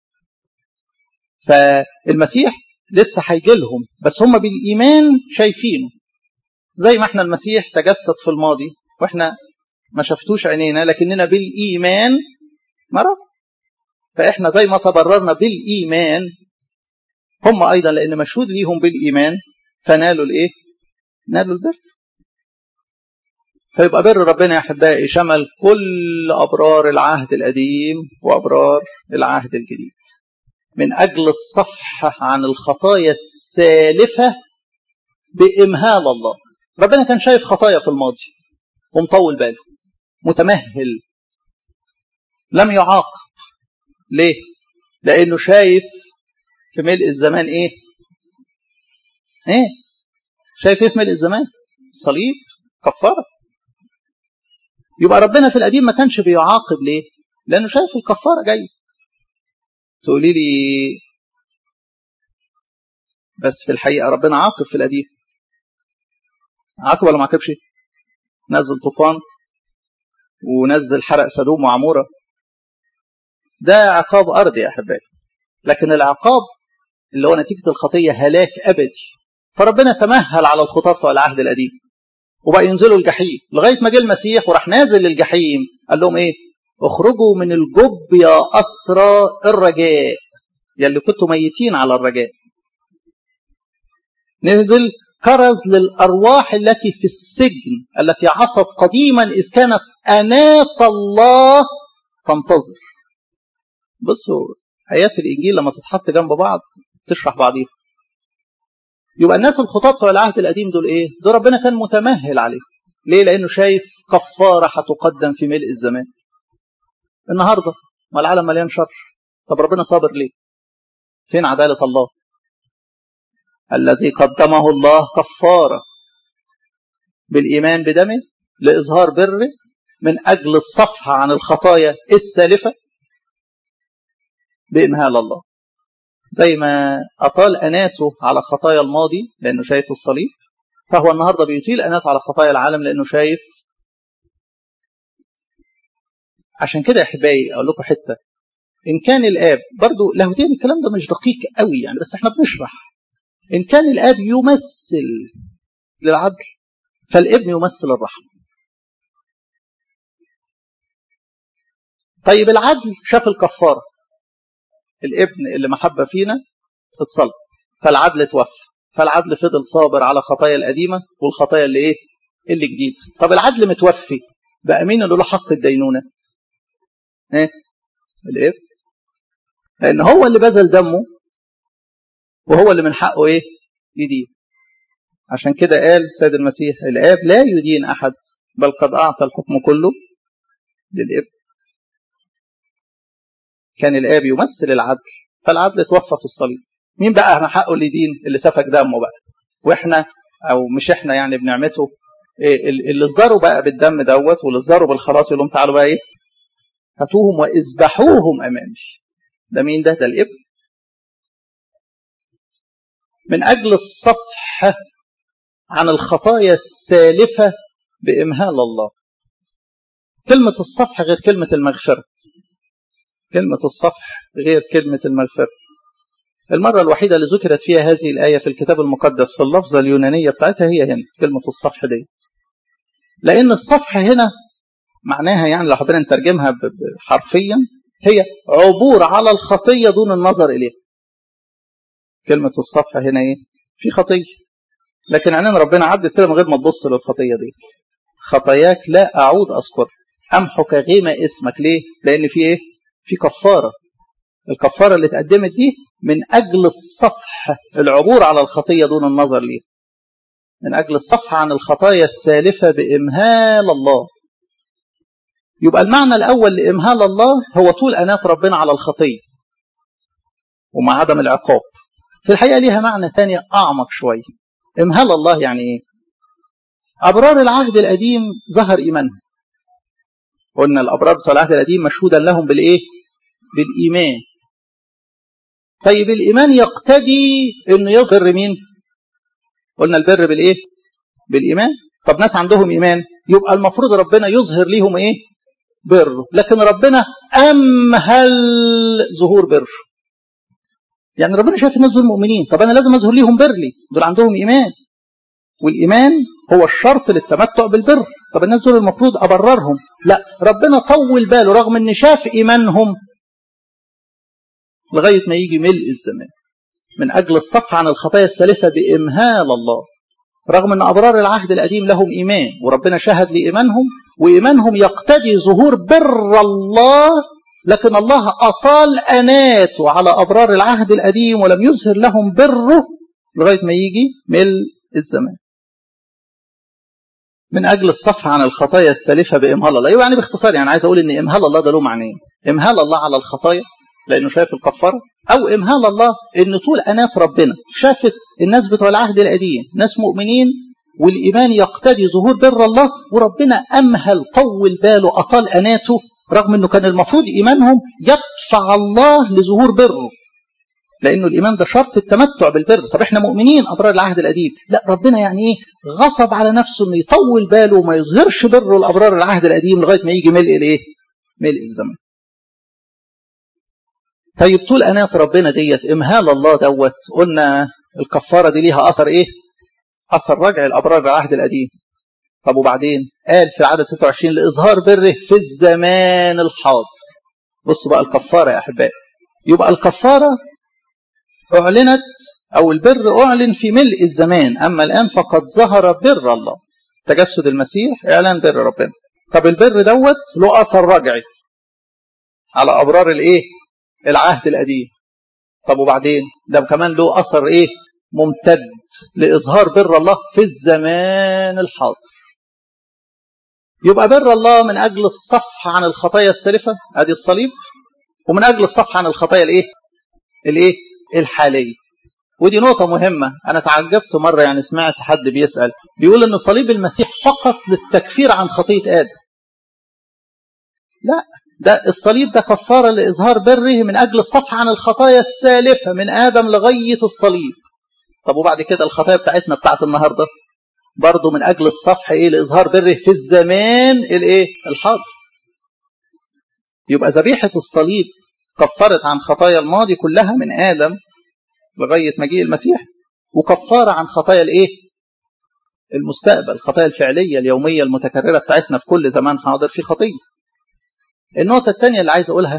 فالمسيح لسه هيجي لهم، بس هم بالإيمان شايفينه. زي ما احنا المسيح تجسد في الماضي واحنا ما شفتوش عينينا لكننا بالإيمان مرة، فإحنا زي ما تبررنا بالإيمان هم أيضا لأن مشهود ليهم بالإيمان فنالوا الإيه؟ نالوا البر. فيبقى بر ربنا يا أحبائي شمل كل أبرار العهد القديم وأبرار العهد الجديد من أجل الصفح عن الخطايا السالفة بإمهال الله. ربنا كان شايف خطايا في الماضي ومطول باله متمهل، لم يعاقب. ليه؟ لأنه شايف في ملء الزمان إيه؟ إيه؟ شايف إيه في ملء الزمان؟ الصليب، كفارة. يبقى ربنا في القديم ما كانش بيعاقب. ليه؟ لأنه شايف الكفارة جاية. تقولي لي بس في الحقيقة ربنا عاقب في القديم. عاقب ولا ما عاقبش؟ نزل طوفان ونزل حرق سدوم وعمورة، ده عقاب أرضي يا أحبائي. لكن العقاب اللي هو نتيجة الخطية هلاك أبدي. فربنا تمهل على الخطاة بتوع العهد القديم وبقى ينزلوا الجحيم لغاية ما جه المسيح وراح نازل للجحيم. قال لهم إيه؟ اخرجوا من الجب يا أسرى الرجاء، يا اللي كنتوا ميتين على الرجاء. نزل كرز للأرواح التي في السجن التي عصت قديما إذ كانت أناة الله تنتظر. بصوا آيات الإنجيل لما تتحط جنب بعض تشرح بعضيها. يبقى الناس الخطاة بتوع العهد القديم دول إيه؟ دول ربنا كان متمهل عليهم. ليه؟ لأنه شايف كفارة هتقدم في ملء الزمان. النهاردة ما العالم مليان شر، طب ربنا صابر ليه؟ فين عدالة الله؟ الذي قدمه الله كفارة بالإيمان بدمه لإظهار بره من أجل الصفح عن الخطايا السالفة بإمهال الله. زي ما أطال أناته على خطايا الماضي لأنه شايف الصليب، فهو النهاردة بيطيل أناته على خطايا العالم لأنه شايف. عشان كده يا أحبائي أقول لكم حتة، إن كان الآب برضو لاهوتيا الكلام ده مش دقيق قوي يعني، بس احنا بنشرح. إن كان الآب يمثل للعدل فالابن يمثل الرحمة. طيب العدل شاف الكفارة، الابن اللي محبة فينا اتصلب، فالعدل اتوفى، فالعدل فضل صابر على خطايا القديمة والخطايا اللي ايه؟ اللي جديد. طب العدل متوفي، بقى مين اللي له حق الدينونة؟ ايه؟ الابن، لأن هو اللي بذل دمه وهو اللي من حقه ايه؟ يدين. عشان كده قال السيد المسيح الآب لا يدين أحد بل قد أعطى الحكم كله للابن. كان الآب يمثل العدل، فالعدل اتوفى في الصليب. مين بقى من حقه اللي يدين؟ اللي سفك دمه بقى. واحنا او مش احنا يعني بنعمته إيه اللي اصدروا بقى بالدم دوت واللي اصدروا بالخلاص يقول لهم تعالوا بقى ايه؟ هاتوهم واذبحوهم امامي. ده مين ده؟ ده الابن. من اجل الصفح عن الخطايا السالفة بإمهال الله. كلمة الصفح غير كلمة المغفرة. كلمة الصفح غير كلمة المغفرة. المرة الوحيدة اللي ذكرت فيها هذه الآية في الكتاب المقدس في اللفظة اليونانية بتاعتها هي هنا كلمة الصفح دي. لأن الصفح هنا معناها يعني لو حبينا نترجمها حرفيا هي عبور على الخطية دون النظر إليها. كلمة الصفح هنا إيه؟ في خطية، لكن عنين ربنا عدت كده من غير ما تبص للخطية دي. خطاياك لا أعود أذكر، أمحك غيم اسمك. ليه؟ لأن في إيه؟ في كفارة. الكفارة اللي اتقدمت دي من أجل الصفح، العبور على الخطية دون النظر ليه، من أجل الصفح عن الخطايا السالفة بإمهال الله. يبقى المعنى الأول لإمهال الله هو طول أناة ربنا على الخطية ومع عدم العقاب. في الحقيقة ليها معنى تاني أعمق شوية. إمهال الله يعني إيه؟ أبرار العهد القديم ظهر إيمانهم. قلنا الأبرار بتوع العهد القديم مشهودا لهم بالإيه؟ بالإيمان. طيب الإيمان يقتدي إنه يظهر مين؟ قلنا البر بالإيه؟ بالإيمان. طب ناس عندهم إيمان يبقى المفروض ربنا يظهر ليهم إيه؟ بر. لكن ربنا أمهل ظهور بر. يعني ربنا شايف الناس دول مؤمنين، طب أنا لازم أظهر ليهم بر لي، دول عندهم إيمان، والإيمان هو الشرط للتمتع بالبر. طب الناس دول المفروض أبررهم، لا، ربنا طول باله رغم أن شاف إيمانهم لغاية ما يجي ملء الزمان من أجل الصفح عن الخطايا السالفة بإمهال الله. رغم أن أبرار العهد القديم لهم إيمان وربنا شهد لإيمانهم وإيمانهم يقتدي ظهور بر الله، لكن الله أطال أناته على أبرار العهد القديم ولم يظهر لهم بره لغاية ما يجي ملء الزمان. من أجل الصفح عن الخطايا السالفة بإمهال الله. يعني باختصار يعني عايز أقول إن إمهال الله ده له معنيين: إمهال الله على الخطايا لأنه شايف الكفارة، أو إمهال الله إن طول أناة ربنا شافت الناس بتوع العهد القديم ناس مؤمنين والإيمان يقتضي ظهور بر الله، وربنا أمهل طول باله أطال أناته رغم أنه كان المفروض إيمانهم يدفع الله لظهور بره، لأنه الإيمان ده شرط التمتع بالبر. طب إحنا مؤمنين أبرار العهد القديم، لا ربنا يعني إيه غصب على نفسه أنه يطول باله وما يظهرش بره الأبرار العهد القديم لغاية ما يجي ملء الإيه؟ ملء الزمن. طيب طول أناة ربنا ديت إمهال الله دوت، قلنا الكفارة دي ليها أثر إيه؟ أثر رجع الأبرار العهد القديم. طب وبعدين قال في العدد ستة وعشرين لإظهار بره في الزمان الحاضر. بصوا بقى الكفارة يا أحبائي، يبقى الكفارة أعلنت أو البر أعلن في ملء الزمان، أما الآن فقد ظهر بر الله. تجسد المسيح إعلان بر ربنا. طب البر دوت له أثر رجعي على أبرار الإيه؟ العهد القديم. طب وبعدين ده كمان له أثر إيه؟ ممتد لإظهار بر الله في الزمان الحاضر. يبقى بر الله من أجل الصفح عن الخطايا السالفة، هذه الصليب، ومن أجل الصفح عن الخطايا الإيه؟ الإيه؟ الحالية. ودي نقطة مهمة. أنا تعجبت مرة يعني سمعت حد بيسأل بيقول إن صليب المسيح فقط للتكفير عن خطية آدم. لا، ده الصليب ده كفارة لإظهار بره من أجل الصفح عن الخطايا السالفة من آدم لغاية الصليب. طب وبعد كده الخطايا بتاعتنا بتاعت النهاردة برضو من أجل الصفح إيه؟ لإظهار بره في الزمان الإيه؟ الحاضر. يبقى ذبيحة الصليب كفرت عن خطايا الماضي كلها من آدم لغاية مجيء المسيح، وكفارة عن خطايا الإيه؟ المستقبل، الخطايا الفعلية اليومية المتكررة بتاعتنا في كل زمان حاضر في خطية. النقطة الثانية اللي عايز أقولها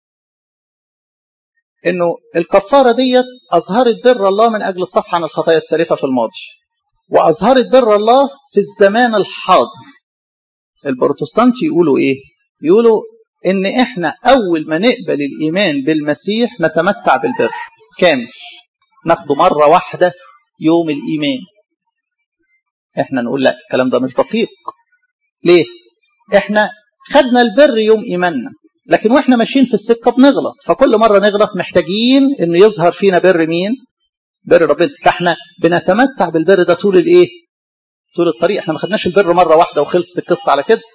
إنه الكفارة ديت أظهرت بر الله من أجل الصفح عن الخطايا السالفة في الماضي، وأظهرت بر الله في الزمان الحاضر. البروتستانت يقولوا إيه؟ يقولوا إن إحنا أول ما نقبل الإيمان بالمسيح نتمتع بالبر كامل، ناخده مرة واحدة يوم الإيمان. إحنا نقول لا، الكلام ده مش دقيق. ليه؟ إحنا خدنا البر يوم إيماننا، لكن وإحنا ماشيين في السكة بنغلط، فكل مرة نغلط محتاجين إنه يظهر فينا بر مين؟ بر ربنا. فإحنا بنتمتع بالبر ده طول الإيه؟ طول الطريق. إحنا ما خدناش البر مرة واحدة وخلصت القصة على كده.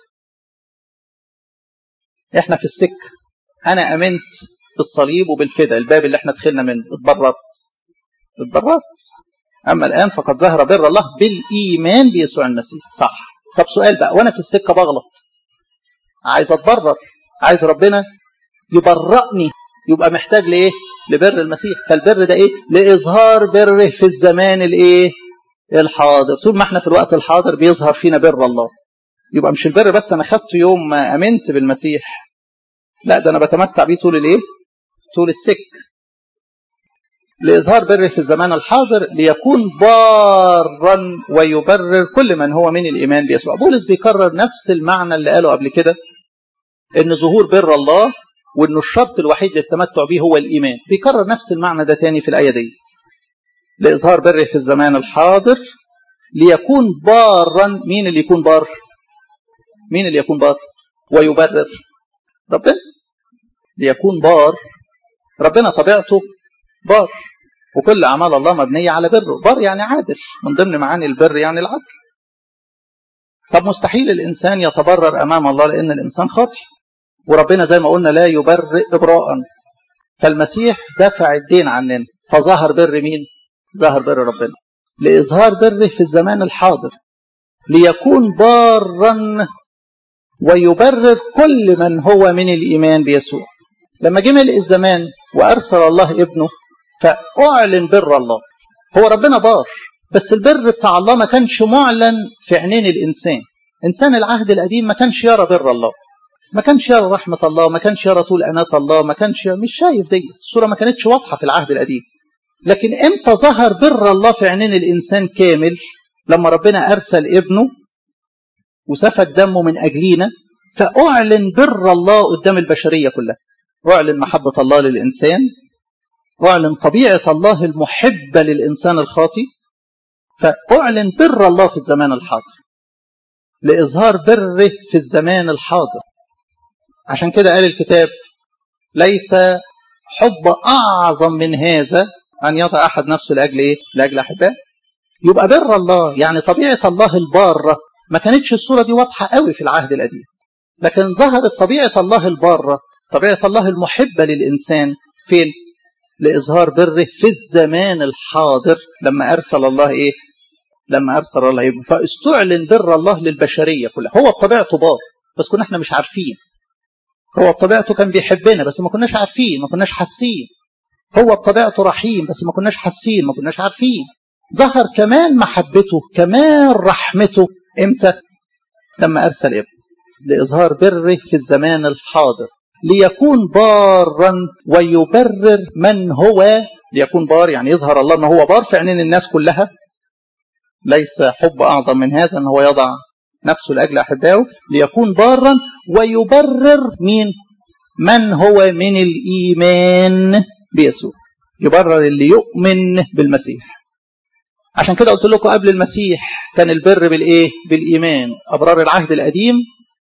إحنا في السكة، أنا أمنت بالصليب وبالفداء، الباب اللي إحنا دخلنا منه، اتبررت اتبررت أما الآن فقد ظهر بر الله بالإيمان بيسوع المسيح. صح. طب سؤال بقى، وأنا في السكة بغلط، عايز أتبرر، عايز ربنا يبرأني، يبقى محتاج لإيه؟ لبر المسيح. فالبر ده إيه؟ لإظهار بره في الزمان الإيه؟ الحاضر. طول ما إحنا في الوقت الحاضر بيظهر فينا بر الله. يبقى مش البر بس أنا خدته يوم ما أمنت بالمسيح، لا ده أنا بتمتع بيه طول الإيه؟ طول السك. لإظهار بره في الزمان الحاضر ليكون بارا ويبرر كل من هو من الإيمان بيسوع. بولس بيكرر نفس المعنى اللي قاله قبل كده، إن ظهور بر الله وإنه الشرط الوحيد للتمتع به هو الإيمان. بيكرر نفس المعنى ده تاني في الآية دي. لإظهار بره في الزمان الحاضر ليكون بارا. مين اللي يكون بار؟ مين اللي يكون بار ويبرر؟ ربنا. ليكون بار، ربنا طبيعته بار، وكل أعمال الله مبنية على بره. بار يعني عادل، من ضمن معاني البر يعني العدل. طب مستحيل الإنسان يتبرر أمام الله لأن الإنسان خاطئ، وربنا زي ما قلنا لا يبرئ إبراء. فالمسيح دفع الدين عننا، فظهر بر مين؟ ظهر بر ربنا. لإظهار بره في الزمان الحاضر ليكون بارا ويبرر كل من هو من الإيمان بيسوع. لما جه ملء الزمان وأرسل الله ابنه فأعلن بر الله. هو ربنا بار، بس البر بتاع الله ما كانش معلن في عينين الإنسان. إنسان العهد القديم ما كانش يرى بر الله، ما كانش يرى رحمة الله، ما كانش يرى طول أناة الله، ما كانش مش شايف ديت. الصورة ما كانتش واضحة في العهد القديم. لكن امتى ظهر بر الله في عينين الإنسان كامل؟ لما ربنا أرسل ابنه وسفك دمه من أجلينا، فأعلن بر الله قدام البشرية كلها. أعلن محبة الله للإنسان، أعلن طبيعة الله المحبة للإنسان الخاطئ، فأعلن بر الله في الزمان الحاضر. لإظهار بره في الزمان الحاضر. عشان كده قال الكتاب ليس حب أعظم من هذا أن يضع أحد نفسه لأجل إيه؟ لأجل أحبائه. يبقى بر الله يعني طبيعة الله البارة ما كانتش الصورة دي واضحة قوي في العهد القديم، لكن ظهرت طبيعة الله البارة، طبيعة الله المحبة للإنسان فين؟ لإظهار بره في الزمان الحاضر لما أرسل الله إيه؟ لما أرسل الله ابنه. فاستعلن بر الله للبشرية كلها. هو بطبيعته بار بس كنا احنا مش عارفين. هو بطبيعته كان بيحبنا بس ما كناش عارفين، ما كناش حاسين. هو بطبيعته رحيم بس ما كناش حاسين، ما كناش عارفين. ظهر كمان محبته كمان رحمته امتى؟ لما أرسل ابنه لإظهار بره في الزمان الحاضر ليكون بارا ويبرر من هو. ليكون بار يعني يظهر الله أنه هو بار في عينين الناس كلها. ليس حب أعظم من هذا أنه هو يضع نفسه لأجل أحبائه. ليكون بارا ويبرر مين؟ من هو من الإيمان بيسوع. يبرر اللي يؤمن بالمسيح. عشان كده قلت لكم قبل المسيح كان البر بالإيه؟ بالإيمان. أبرار العهد القديم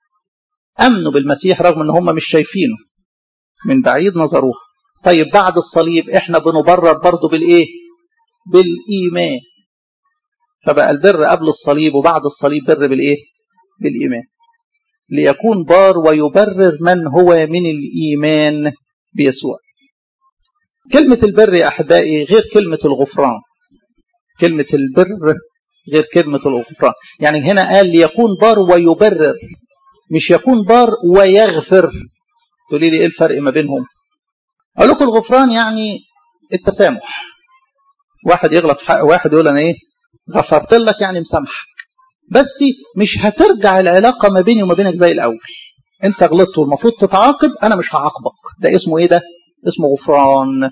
أمنوا بالمسيح رغم أن هم مش شايفينه، من بعيد نظروه. طيب بعد الصليب إحنا بنبرر برضو بالإيه؟ بالإيمان. فبقى البر قبل الصليب وبعد الصليب بر بالإيه؟ بالإيمان. ليكون بار ويبرر من هو من الإيمان بيسوع. كلمة البر يا أحبائي غير كلمة الغفران. كلمة البر غير كلمة الغفران. يعني هنا قال ليكون بار ويبرر، مش يكون بار ويغفر. تقولي لي إيه الفرق ما بينهم؟ أقول لكم الغفران يعني التسامح. واحد يغلط في حق واحد يقول أنا إيه؟ غفرت لك يعني مسامحك، بس مش هترجع العلاقة ما بيني وما بينك زي الأول. أنت غلطت والمفروض تتعاقب، أنا مش هعاقبك. ده اسمه إيه ده؟ اسمه غفران.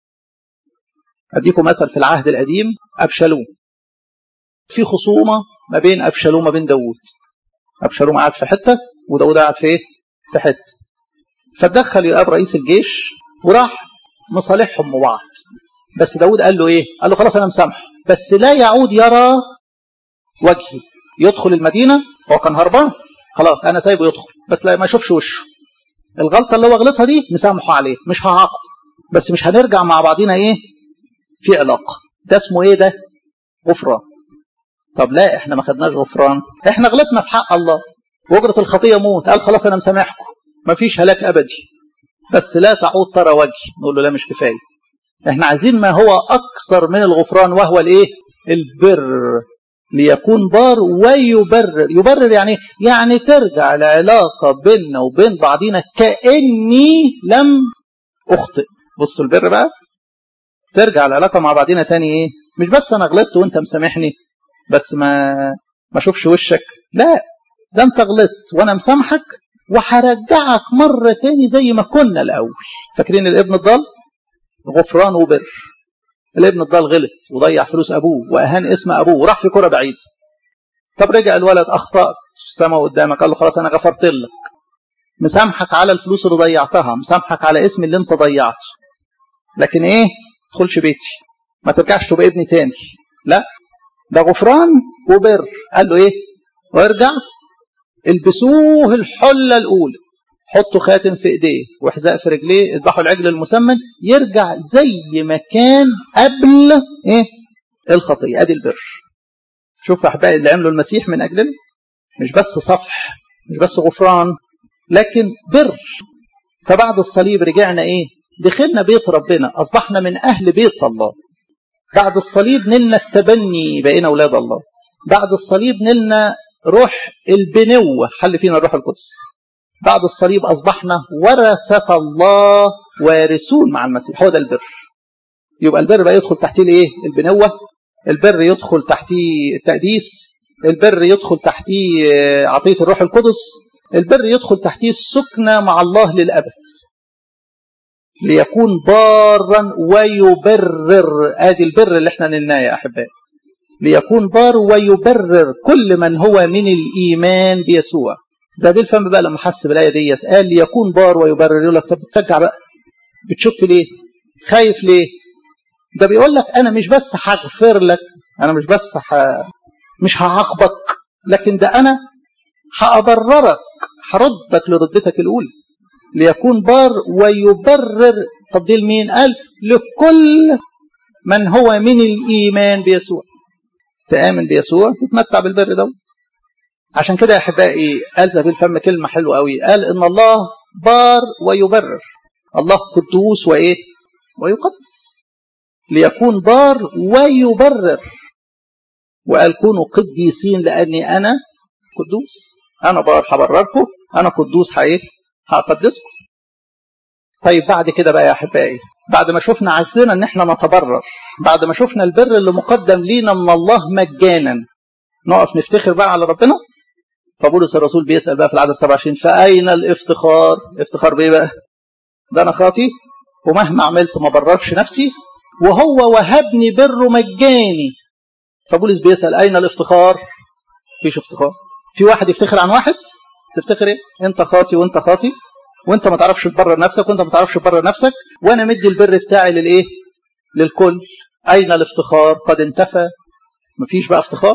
أديكم مثل في العهد القديم أبشالوم. في خصومة ما بين أبشالوم وما بين داود. أبشالوم قاعد في حتة وداود قاعد في إيه؟ في حتة. فتدخل يقاب رئيس الجيش وراح مصالحهم ببعض. بس داود قال له إيه؟ قال له خلاص أنا مسامحه بس لا يعود يرى وجهي. يدخل المدينة هو كان هربان، خلاص أنا سايبه يدخل بس لا ما يشوفش وشه. الغلطة اللي هو غلطها دي مسامحه عليه، مش هعاقب بس مش هنرجع مع بعضينا إيه؟ في علاقة. ده اسمه إيه ده؟ غفران. طب لا احنا ما خدناش غفران، احنا غلطنا في حق الله وأجرة الخطية موت. قال خلاص أنا مسامحكم، ما فيش هلاك أبدي بس لا تعود ترى وجهي. نقول له لا مش كفاية، احنا عايزين ما هو أكثر من الغفران وهو الإيه؟ البر. ليكون بار ويبرر. يبرر يعني يعني ترجع العلاقة بيننا وبين بعضينا كأني لم أخطئ. بصوا البر بقى، ترجع العلاقة مع بعضينا تاني إيه؟ مش بس أنا غلطت وأنت مسامحني بس ما ما شوفش وشك، لا ده أنت غلطت وأنا مسامحك وحرجعك مرة تاني زي ما كنا الأول. فاكرين الابن الضال؟ غفران وبر. الابن الضال غلط وضيع فلوس أبوه وأهان اسم أبوه وراح في كرة بعيد. طب رجع الولد أخطأت في السماء قدامك، قال له خلاص أنا غفرت لك، مسامحك على الفلوس اللي ضيعتها، مسامحك على اسم اللي أنت ضيعته، لكن إيه؟ تدخلش بيتي، ما ترجعش تبقى ابني تاني. لا ده غفران وبر. قال له إيه؟ وارجع البسوه الحلة الأولى، حطوا خاتم في ايديه وحذاء في رجليه، اذبحوا العجل المسمن، يرجع زي ما كان قبل ايه؟ الخطيه. ادي البر. شوف احبائي اللي عمله المسيح من اجلنا، مش بس صفح، مش بس غفران، لكن بر. فبعد الصليب رجعنا ايه؟ دخلنا بيت ربنا، اصبحنا من اهل بيت الله. بعد الصليب نلنا التبني، بقينا اولاد الله. بعد الصليب نلنا روح البنوه، حل فينا الروح القدس. بعد الصليب أصبحنا ورثة الله وارثون مع المسيح. هو ده البر. يبقى البر بقى يدخل تحتيه الايه؟ البنوة. البر يدخل تحتيه التقديس. البر يدخل تحتيه عطية الروح القدس. البر يدخل تحتيه السكنة مع الله للأبد. ليكون بارا ويبرر. ادي البر اللي احنا نلناه يا أحبائي. ليكون بار ويبرر كل من هو من الإيمان بيسوع. زابيل فم بقى لما حس بالآية ديت قال ليكون بار ويبرر. يقول لك طب بترجع بقى، بتشك ليه؟ خايف ليه؟ ده بيقول لك أنا مش بس هغفر لك، أنا مش بس ح... مش هعاقبك، لكن ده أنا هأبررك، هردك لرتبتك الأولى، ليكون بار ويبرر. طب دي لمين؟ قال لكل من هو من الإيمان بيسوع. تآمن بيسوع تتمتع بالبر دوت. عشان كده يا أحبائي قال زبيل الفم كلمة حلوة قوي، قال إن الله بار ويبرر. الله قدوس وإيه؟ ويقدس. ليكون بار ويبرر. وقال كونوا قديسين لأني أنا قدوس. أنا بار هبرركم، أنا قدوس حقيقي هقدسكم. طيب بعد كده بقى يا أحبائي، بعد ما شفنا عجزنا ان احنا نتبرر، بعد ما شفنا البر اللي مقدم لينا من الله مجانا، نقف نفتخر بقى على ربنا. فبولس الرسول بيسأل بقى في العدد سبعة وعشرين فأين الافتخار؟ افتخار بيه بقى؟ ده انا خاطي ومهما عملت ما بررش نفسي، وهو وهبني بره مجاني. فبولس بيسأل أين الافتخار؟ فيش افتخار. في واحد يفتخر عن واحد؟ تفتخر ايه؟ انت خاطي وانت خاطي، وانت ما تعرفش تبرر نفسك، وانت ما تعرفش تبرر نفسك، وانا مدي البر بتاعي للايه؟ للكل. اين الافتخار؟ قد انتفى. مفيش بقى افتخار.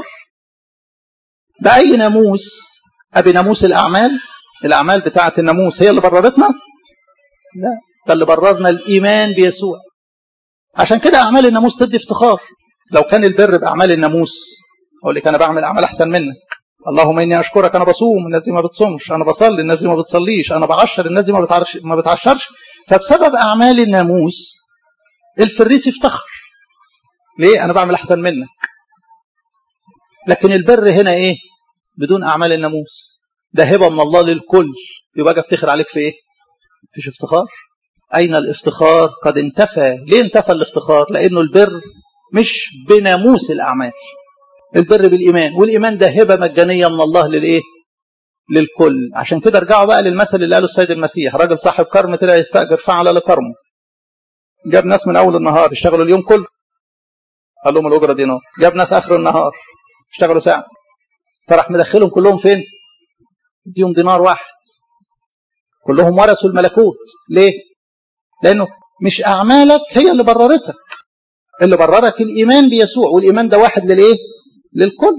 بأي ناموس؟ ابي ناموس الاعمال. الاعمال بتاعه الناموس هي اللي بررتنا؟ لا، ده اللي بررنا الايمان بيسوع. عشان كده اعمال الناموس تدي افتخار. لو كان البر باعمال الناموس اقول لك انا بعمل اعمال احسن منك، اللهم اني اشكرك، انا بصوم الناس دي ما بتصومش، انا بصلي الناس دي ما بتصليش، انا بعشر الناس دي ما بتعرش ما بتعشرش. فبسبب اعمال الناموس الفريسي افتخر. ليه؟ انا بعمل احسن منك. لكن البر هنا ايه؟ بدون اعمال الناموس، ده هبه من الله للكل. يبقى اجي افتخر عليك في ايه؟ مفيش افتخار. اين الافتخار؟ قد انتفى. ليه انتفى الافتخار؟ لانه البر مش بناموس الاعمال، البر بالايمان، والايمان ده هبه مجانيه من الله للايه؟ للكل. عشان كده ارجعوا بقى للمثل اللي قاله السيد المسيح، راجل صاحب كرم طلع يستاجر فعل لكرمه، جاب ناس من اول النهار اشتغلوا اليوم كله، قال لهم الاجره دينار. جاب ناس اخر النهار اشتغلوا ساعه، فراح مدخلهم كلهم فين؟ اديهم دينار واحد. كلهم ورثوا الملكوت. ليه؟ لانه مش اعمالك هي اللي بررتك، اللي بررك الايمان بيسوع، والايمان ده واحد للايه؟ للكل.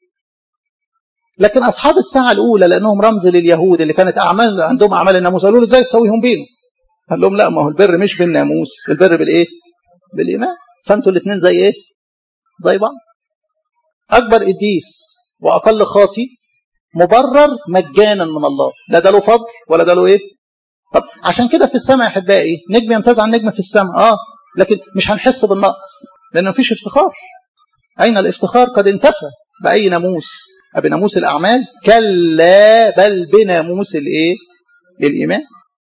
لكن اصحاب الساعه الاولى لانهم رمز لليهود اللي كانت اعمال عندهم اعمال الناموس، قالوا له ازاي تسويهم بينه؟ قال لهم لا، ما هو البر مش بالناموس، البر بالايه؟ بالايمان. فانتوا الاثنين زي ايه؟ زي بعض. اكبر قديس واقل خاطي مبرر مجانا من الله، لا ده له فضل ولا ده له ايه؟ طب عشان كده في السماء يا احبائي نجم يمتاز عن نجم في السماء، اه لكن مش هنحس بالنقص لان مفيش افتخار. اين الافتخار؟ قد انتفى. باي ناموس؟ بناموس الاعمال؟ كلا، بل بناموس الايه؟ الايمان.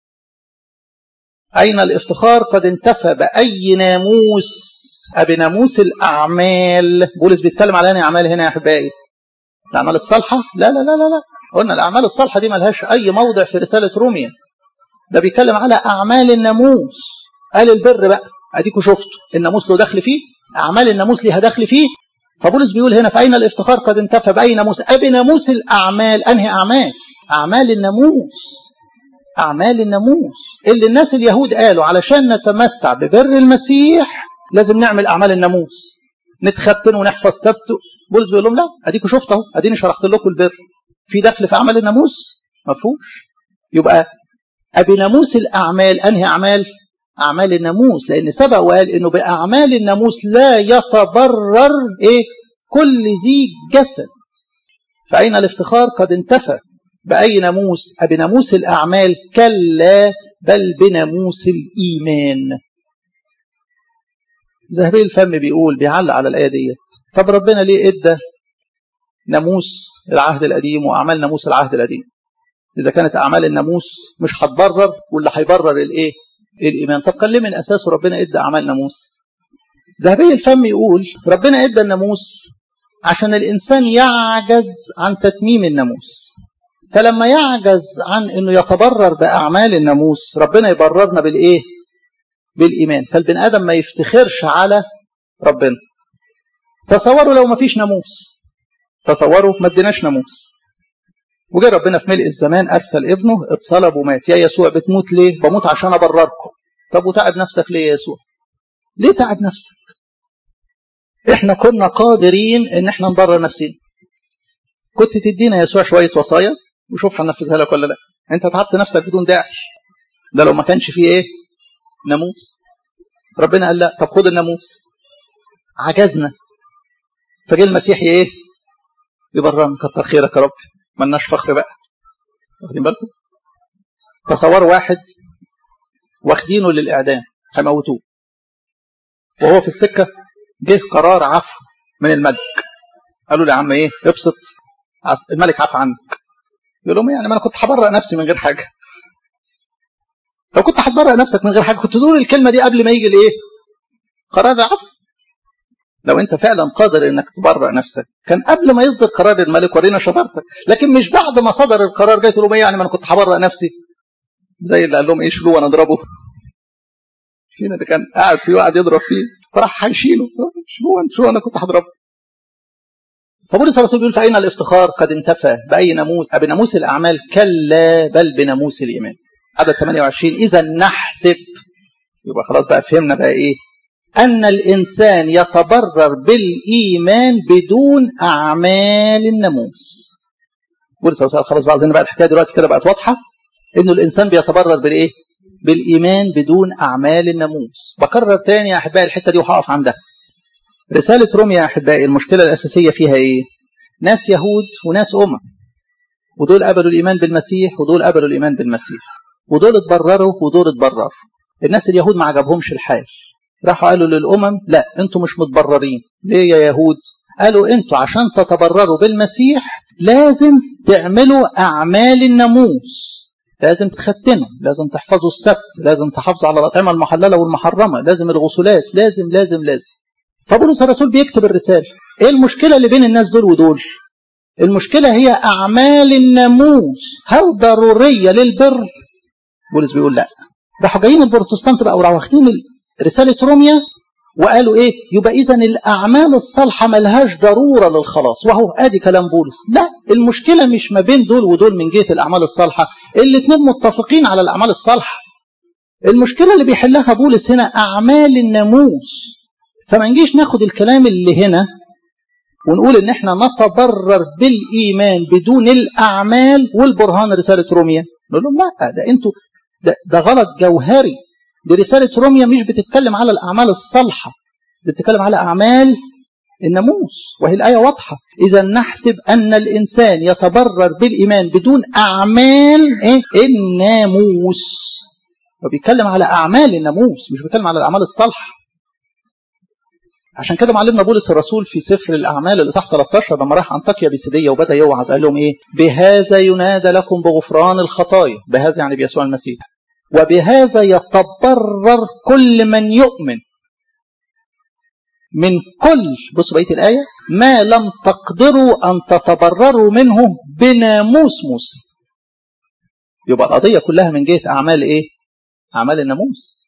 اين الافتخار؟ قد انتفى. باي ناموس؟ بناموس الاعمال. بولس بيتكلم على انهي اعمال هنا يا احبائي؟ الاعمال الصالحه؟ لا لا لا لا لا، قلنا الاعمال الصالحه دي ملهاش اي موضع في رساله روميا. ده بيتكلم على اعمال الناموس. قال البر بقى اديكوا شفتوا الناموس له دخل فيه، اعمال الناموس ليها دخل فيه. فبولس بيقول هنا فأين الافتخار؟ قد انتفى. بأي ناموس؟ أبي ناموس الأعمال. أنهي أعمال؟ أعمال الناموس. أعمال الناموس اللي الناس اليهود قالوا علشان نتمتع ببر المسيح لازم نعمل أعمال الناموس، نتختن ونحفظ سبت. بولس بيقول لهم لا، أديكوا شفتوا، أديني شرحت لكم البر. في دخل في أعمال الناموس؟ ما فيهوش. يبقى أبي ناموس الأعمال. أنهي أعمال؟ أعمال الناموس، لأن سبق وقال إنه بأعمال الناموس لا يتبرر إيه؟ كل ذي جسد. فأين الافتخار؟ قد انتفى. بأي ناموس؟ أبي ناموس الأعمال؟ كلا، بل بناموس الإيمان. زهبيل الفم بيقول بيعلق على الآية ديت، طب ربنا ليه إدى ناموس العهد القديم وأعمال ناموس العهد القديم إذا كانت أعمال الناموس مش هتبرر، واللي هيبرر الإيه؟ الإيمان. طب كان ليه من أساسه ربنا إدى أعمال ناموس؟ زهبيل الفم يقول ربنا إدى الناموس عشان الإنسان يعجز عن تتميم الناموس، فلما يعجز عن أنه يتبرر بأعمال الناموس ربنا يبررنا بالإيه؟ بالإيمان. فالبن آدم ما يفتخرش على ربنا. تصوروا لو ما فيش ناموس، تصوروا ما اديناش ناموس وجاء ربنا في ملء الزمان أرسل ابنه اتصلب ومات. يا يسوع بتموت ليه؟ بموت عشان أبرركم. طب وتعب نفسك ليه يا يسوع؟ ليه تعب نفسك؟ احنا كنا قادرين ان احنا نبرر نفسنا، كنت تدينا يسوع شوية وصايا وشوف هننفذها لك ولا لا. انت تعبت نفسك بدون داعي. ده لو ما كانش فيه ايه؟ ناموس. ربنا قال لا، طب خد الناموس. عجزنا، فجاء المسيح ايه؟ يبررنا. كتر خيرك يا رب، مالناش فخر بقى. واخدين بالكم؟ تصوروا واحد واخدينه للاعدام، هيموتوه، وهو في السكه جه قرار عفو من الملك. قالوا له يا عم ايه؟ ابسط، الملك عفى عنك. يقول لهم يعني ما انا كنت هبرأ نفسي من غير حاجه. لو كنت هتبرأ نفسك من غير حاجه كنت تقول الكلمه دي قبل ما يجي الايه؟ قرار العفو. لو انت فعلا قادر انك تبرأ نفسك كان قبل ما يصدر قرار الملك ورينا شطارتك، لكن مش بعد ما صدر القرار جاي تقول لهم ايه يعني ما انا كنت هبرأ نفسي. زي اللي قال لهم ايه؟ شيلوه وانا اضربه. فينا اللي كان قاعد فيه وقاعد يضرب فيه فراح هيشيله. شيلوه شو انا كنت هضربه. فبولس الرسول بيقول فأين الافتخار؟ قد انتفى بأي ناموس؟ بناموس الأعمال؟ كلا، بل بناموس الإيمان. عدد ثمانية وعشرين إذا نحسب، يبقى خلاص بقى فهمنا بقى إيه؟ أن الإنسان يتبرر بالإيمان بدون أعمال الناموس. بولس الرسول خلاص بقى، زي بقى الحكاية دلوقتي كده بقت واضحة، إنه الإنسان بيتبرر بالإيه؟ بالإيمان بدون أعمال الناموس. بكرر تاني يا أحبائي الحتة دي وهقف عندها. رسالة روميا يا أحبائي المشكلة الأساسية فيها إيه؟ ناس يهود وناس أمم، ودول قبلوا الإيمان بالمسيح ودول قبلوا الإيمان بالمسيح، ودول اتبرروا ودول اتبرروا. الناس اليهود ما عجبهمش الحال، راحوا قالوا للأمم لا انتوا مش متبررين. ليه يا يهود؟ قالوا انتوا عشان تتبرروا بالمسيح لازم تعملوا أعمال الناموس، لازم تختنوا، لازم تحفظوا السبت، لازم تحافظوا على الأطعمة المحللة والمحرمة، لازم الغسلات، لازم لازم لازم. فبولس الرسول بيكتب الرسالة. ايه المشكلة اللي بين الناس دول ودول؟ المشكلة هي أعمال الناموس. هل ضرورية للبر؟ بولس بيقول لا. راحوا جايين البروتستانت بقى وراحوا واخدين رسالة روميا وقالوا ايه؟ يبقى إذن الأعمال الصالحة ملهاش ضرورة للخلاص. وهو ادي كلام بولس. لا، المشكلة مش ما بين دول ودول من جهة الأعمال الصالحة، الاثنين متفقين على الأعمال الصالحة. المشكلة اللي بيحلها بولس هنا أعمال الناموس. فما نجيش ناخد الكلام اللي هنا ونقول ان احنا نتبرر بالايمان بدون الاعمال والبرهان رساله روميا. نقول لهم لا، ده انتوا ده, ده غلط جوهري. دي رساله روميا مش بتتكلم على الاعمال الصالحه، بتتكلم على اعمال الناموس. وهي الايه واضحه، اذا نحسب ان الانسان يتبرر بالايمان بدون اعمال ايه؟ الناموس. وبيتكلم على اعمال الناموس، مش بيتكلم على الاعمال الصالحه. عشان كده معلمنا بولس الرسول في سفر الأعمال الإصحاح ثلاثة عشر لما راح أنطاكيا بيسيدية وبدأ يوعظ قال لهم إيه؟ بهذا ينادى لكم بغفران الخطايا، بهذا يعني بيسوع المسيح، وبهذا يتبرر كل من يؤمن من كل، بص بقية الآية، ما لم تقدروا أن تتبرروا منه بناموس موسى. يبقى القضية كلها من جهة أعمال إيه؟ أعمال الناموس.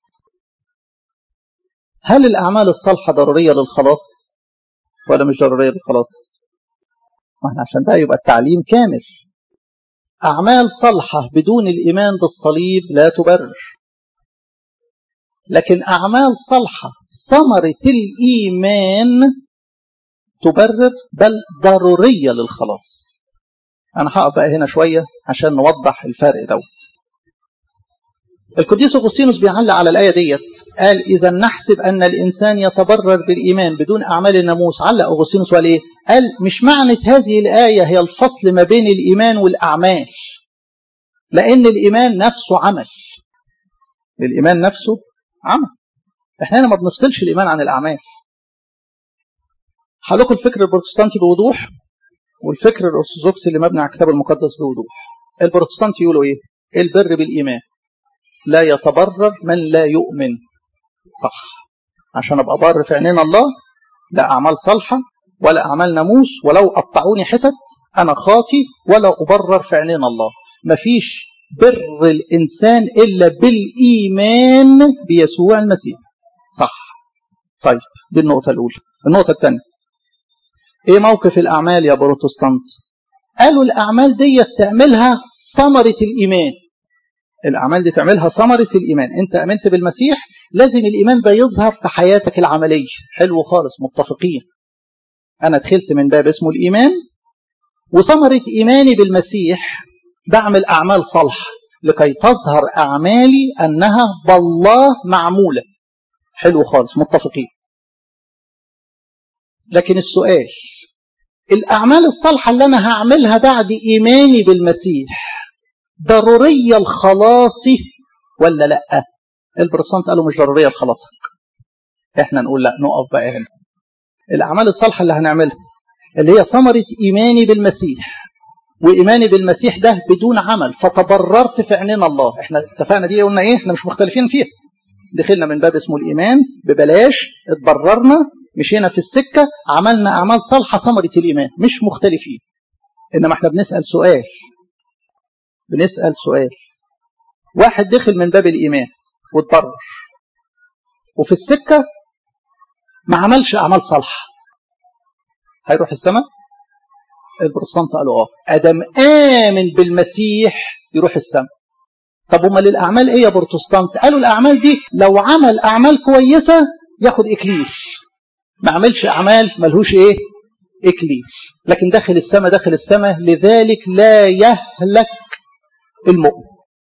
هل الأعمال الصالحة ضرورية للخلاص ولا مش ضرورية للخلاص؟ ما عشان ده يبقى التعليم كامل. أعمال صالحة بدون الإيمان بالصليب لا تبرر، لكن أعمال صالحة ثمرة الإيمان تبرر، بل ضرورية للخلاص. أنا هقف بقى هنا شوية عشان نوضح الفرق دوت. القديس أغسطينوس بيعلق على الآية ديت، قال إذا نحسب أن الإنسان يتبرر بالإيمان بدون أعمال الناموس. علق أغسطينوس وقال إيه؟ قال مش معنى هذه الآية هي الفصل ما بين الإيمان والأعمال، لأن الإيمان نفسه عمل. الإيمان نفسه عمل. إحنا هنا ما بنفصلش الإيمان عن الأعمال. هلكم الفكر البروتستانتي بوضوح والفكر الأرثوذكسي اللي مبني على الكتاب المقدس بوضوح. البروتستانتي يقولوا إيه؟ البر بالإيمان، لا يتبرر من لا يؤمن. صح، عشان ابقى بار في عينين الله لا اعمال صالحه ولا اعمال ناموس، ولو قطعوني حتت انا خاطي ولا ابرر في عينين الله. مفيش بر الانسان الا بالايمان بيسوع المسيح. صح. طيب دي النقطه الاولى. النقطه الثانيه، ايه موقف الاعمال يا بروتستانت؟ قالوا الاعمال دي تعملها ثمره الايمان. الأعمال دي تعملها ثمرة الإيمان. أنت أمنت بالمسيح، لازم الإيمان ده يظهر في حياتك العملية. حلو خالص، متفقين. أنا دخلت من باب اسمه الإيمان، وثمرة إيماني بالمسيح بعمل أعمال صالحة لكي تظهر أعمالي أنها بالله معمولة. حلو خالص، متفقين. لكن السؤال، الأعمال الصالحة اللي أنا هعملها بعد إيماني بالمسيح ضرورية لخلاصي ولا لأ؟ البروتستانت قالوا مش ضرورية لخلاصك. احنا نقول لأ، نقف بقى هنا. الأعمال الصالحة اللي هنعملها اللي هي ثمرة إيماني بالمسيح، وإيماني بالمسيح ده بدون عمل، فتبررت في عينين الله. احنا اتفقنا دي قلنا ايه؟ احنا مش مختلفين فيها. دخلنا من باب اسمه الإيمان ببلاش، اتبررنا، مشينا في السكة، عملنا أعمال صالحة ثمرة الإيمان، مش مختلفين. إنما احنا بنسأل سؤال بنسأل سؤال واحد دخل من باب الإيمان واتبرر وفي السكة ما عملش أعمال صالحة، هيروح السماء؟ البروتستانت قالوا اه، ادم آمن بالمسيح يروح السماء. طب امال الاعمال ايه يا بروتستانت؟ قالوا الاعمال دي لو عمل اعمال كويسه ياخد اكليل، ما عملش اعمال ملهوش ايه؟ اكليل. لكن داخل السماء داخل السماء، لذلك لا يهلك المؤمن.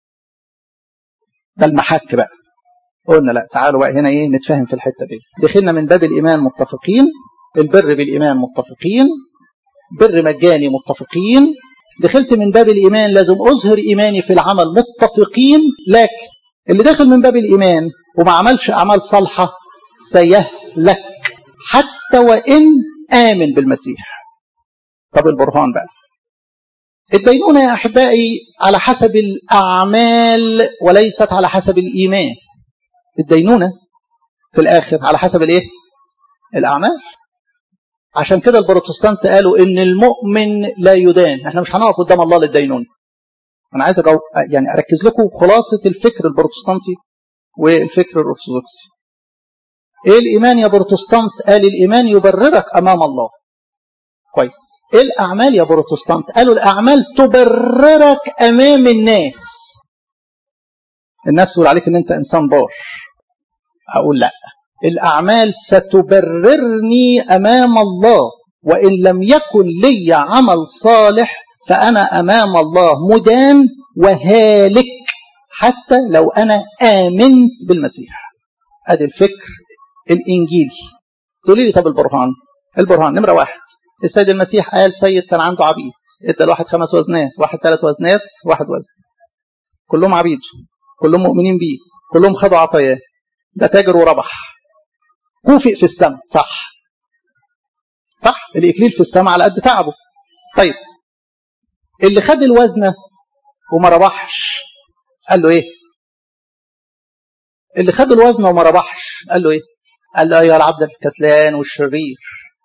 ده المحك بقى. قلنا لا، تعالوا بقى هنا ايه نتفهم في الحته دي. دخلنا من باب الايمان متفقين، البر بالايمان متفقين، بر مجاني متفقين. دخلت من باب الإيمان لازم أظهر إيماني في العمل متفقين. لكن اللي داخل من باب الإيمان وما عملش أعمال صالحة سيهلك حتى وإن آمن بالمسيح. طب البرهان بقى، الدينونة يا أحبائي على حسب الأعمال وليست على حسب الإيمان. الدينونة في الآخر على حسب الإيه؟ الأعمال. عشان كده البروتستانت قالوا ان المؤمن لا يدان. احنا مش هنقف قدام الله للدينون. انا عايز أجاوب يعني اركز لكم خلاصه الفكر البروتستانتي والفكر الارثوذكسي. ايه الايمان يا بروتستانت؟ قال الايمان يبررك امام الله. كويس. ايه الاعمال يا بروتستانت؟ قالوا الاعمال تبررك امام الناس. الناس تقول عليك ان انت انسان بار. اقول لا، الأعمال ستبررني أمام الله، وإن لم يكن لي عمل صالح فأنا أمام الله مدان وهالك حتى لو أنا آمنت بالمسيح. هذا الفكر الإنجيلي. تقولي لي طب البرهان؟ البرهان نمرة واحد، السيد المسيح قال سيد كان عنده عبيد، ادى الواحد خمس وزنات، واحد ثلاث وزنات، واحد وزن، كلهم عبيد، كلهم مؤمنين بيه، كلهم خدوا عطاياه. ده تاجر وربح، كوفئ في السماء. صح صح، الإكليل في السماء على قد تعبه. طيب اللي خد الوزنة وما ربحش قال له ايه؟ اللي خد الوزنة وما ربحش قال له ايه؟ قال له يا العبد الكسلان والشرير،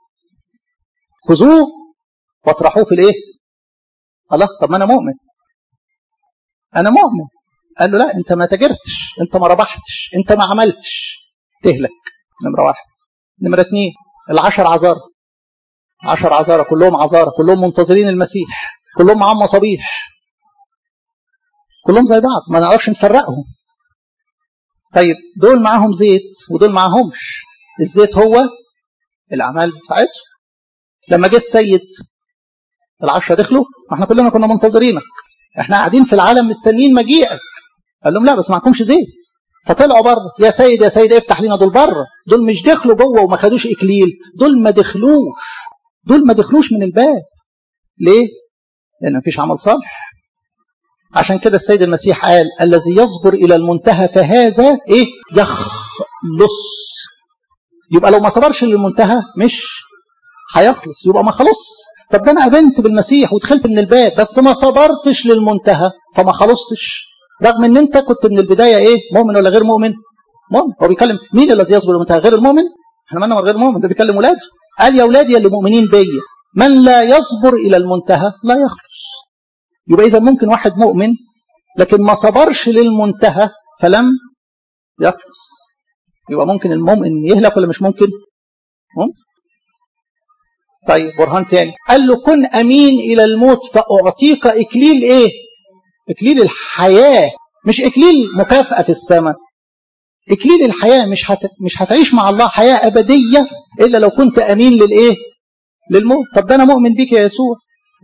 خذوه واطرحوه في الايه؟ الله، طب ما انا مؤمن، انا مؤمن. قال له لا، انت ما تجرتش، انت ما ربحتش، انت ما عملتش، تهلك. نمرة واحد. نمرة اثنين، العشر عذارى، عشر عذارى كلهم عذارى، كلهم منتظرين المسيح، كلهم معاهم مصابيح، كلهم زي بعض، ما نعرفش نفرقهم. طيب دول معاهم زيت ودول معاهمش. الزيت هو الأعمال بتاعتهم. لما جه السيد العشرة دخلوا، ما احنا كلنا كنا منتظرينك، احنا قاعدين في العالم مستنيين مجيئك. قال لهم لا، بس معكمش زيت. فطلعوا بره، يا سيد يا سيد افتح لنا. دول بره، دول مش دخلوا جوه وما خدوش اكليل، دول ما دخلوش، دول ما دخلوش من الباب. ليه؟ لان مفيش عمل صالح. عشان كده السيد المسيح قال الذي يصبر الى المنتهى فهذا ايه؟ يخلص. يبقى لو ما صبرش للمنتهى مش هيخلص، يبقى ما خلص. طب ده انا امنت بالمسيح ودخلت من الباب بس ما صبرتش للمنتهى فما خلصتش، رغم ان انت كنت من البدايه ايه؟ مؤمن ولا غير مؤمن؟ مؤمن. هو بيكلم مين الذي يصبر للمنتهى؟ غير المؤمن. احنا مالنا غير مؤمن، ده بيكلم ولاده. قال يا اولادي اللي مؤمنين بيا، من لا يصبر الى المنتهى لا يخلص. يبقى اذا ممكن واحد مؤمن لكن ما صبرش للمنتهى فلم يخلص. يبقى ممكن المؤمن يهلك ولا مش ممكن؟ ممكن. طيب برهان تاني، قال له كن امين الى الموت فاعطيك اكليل ايه؟ اكليل الحياه، مش اكليل مكافاه في السماء. اكليل الحياه، مش هت... مش هتعيش مع الله حياه ابديه الا لو كنت امين للايه؟ للموت. طب ده انا مؤمن بيك يا يسوع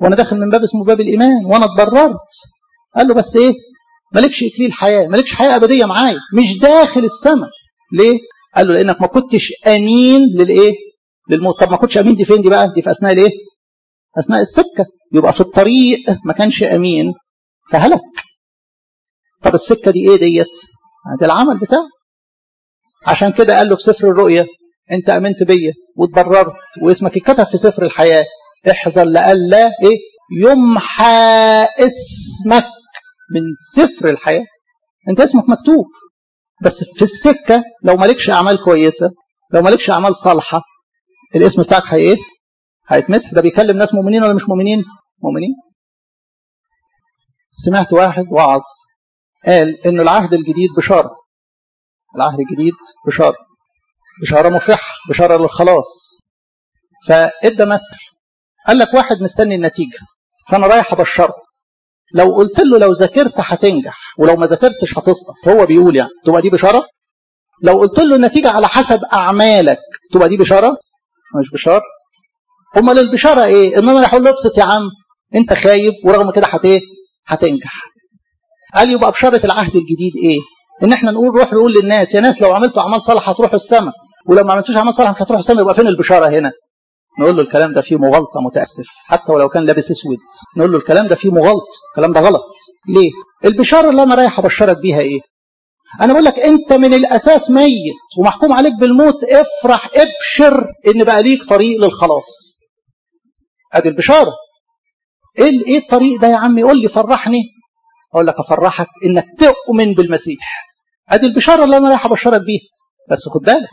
وانا داخل من باب اسمه باب الايمان وانا اتبررت. قال له بس ايه؟ مالكش اكليل حياه، مالكش حياه ابديه معايا، مش داخل السماء. ليه؟ قال له لانك ما كنتش امين للايه؟ للموت. طب ما كنتش امين دي فين دي بقى؟ دي في اثناء الايه؟ اثناء السكه. يبقى في الطريق ما كانش امين فهلك. طب السكه دي ايه ديت؟ ده العمل بتاعه. عشان كده قال له في سفر الرؤيا انت امنت بيا واتبررت واسمك اتكتب في سفر الحياه، احذر لئلا ايه؟ يمحى اسمك من سفر الحياه. انت اسمك مكتوب، بس في السكه لو مالكش اعمال كويسه، لو مالكش اعمال صالحه، الاسم بتاعك هي ايه؟ هيتمسح. ده بيكلم ناس مؤمنين ولا مش مؤمنين؟ مؤمنين. سمعت واحد وعظ قال انه العهد الجديد بشاره. العهد الجديد بشاره، بشاره مفرحه، بشاره للخلاص. فادى مثل، قال لك واحد مستني النتيجه، فانا رايح ابشره. لو قلت له لو ذاكرت هتنجح ولو ما ذاكرتش هتسقط، هو بيقول يعني تبقى دي بشاره؟ لو قلت له النتيجه على حسب اعمالك، تبقى دي بشاره؟ مش بشاره. امال البشاره ايه؟ ان انا راح اقول له ابسط يا عم انت خايب ورغم كده هت ايه؟ هتنجح. قال يبقى بشاره العهد الجديد ايه؟ ان احنا نقول روح نقول للناس يا ناس لو عملتوا اعمال صالحه هتروحوا السماء، ولو ما عملتوش اعمال صالحه مش هتروحوا السماء. يبقى فين البشاره هنا؟ نقول له الكلام ده فيه مغالطه، متاسف، حتى ولو كان لابس اسود نقول له الكلام ده فيه مغالطه، الكلام ده غلط. ليه؟ البشاره اللي انا رايح ابشرك بيها ايه؟ انا بقول لك انت من الاساس ميت ومحكوم عليك بالموت، افرح ابشر ان بقى ليك طريق للخلاص. ادي البشاره. ايه ايه الطريق ده يا عم؟ يقول لي فرحني، اقول لك افرحك انك تؤمن بالمسيح. ادي البشاره اللي انا رايح ابشرك بيها. بس خد بالك،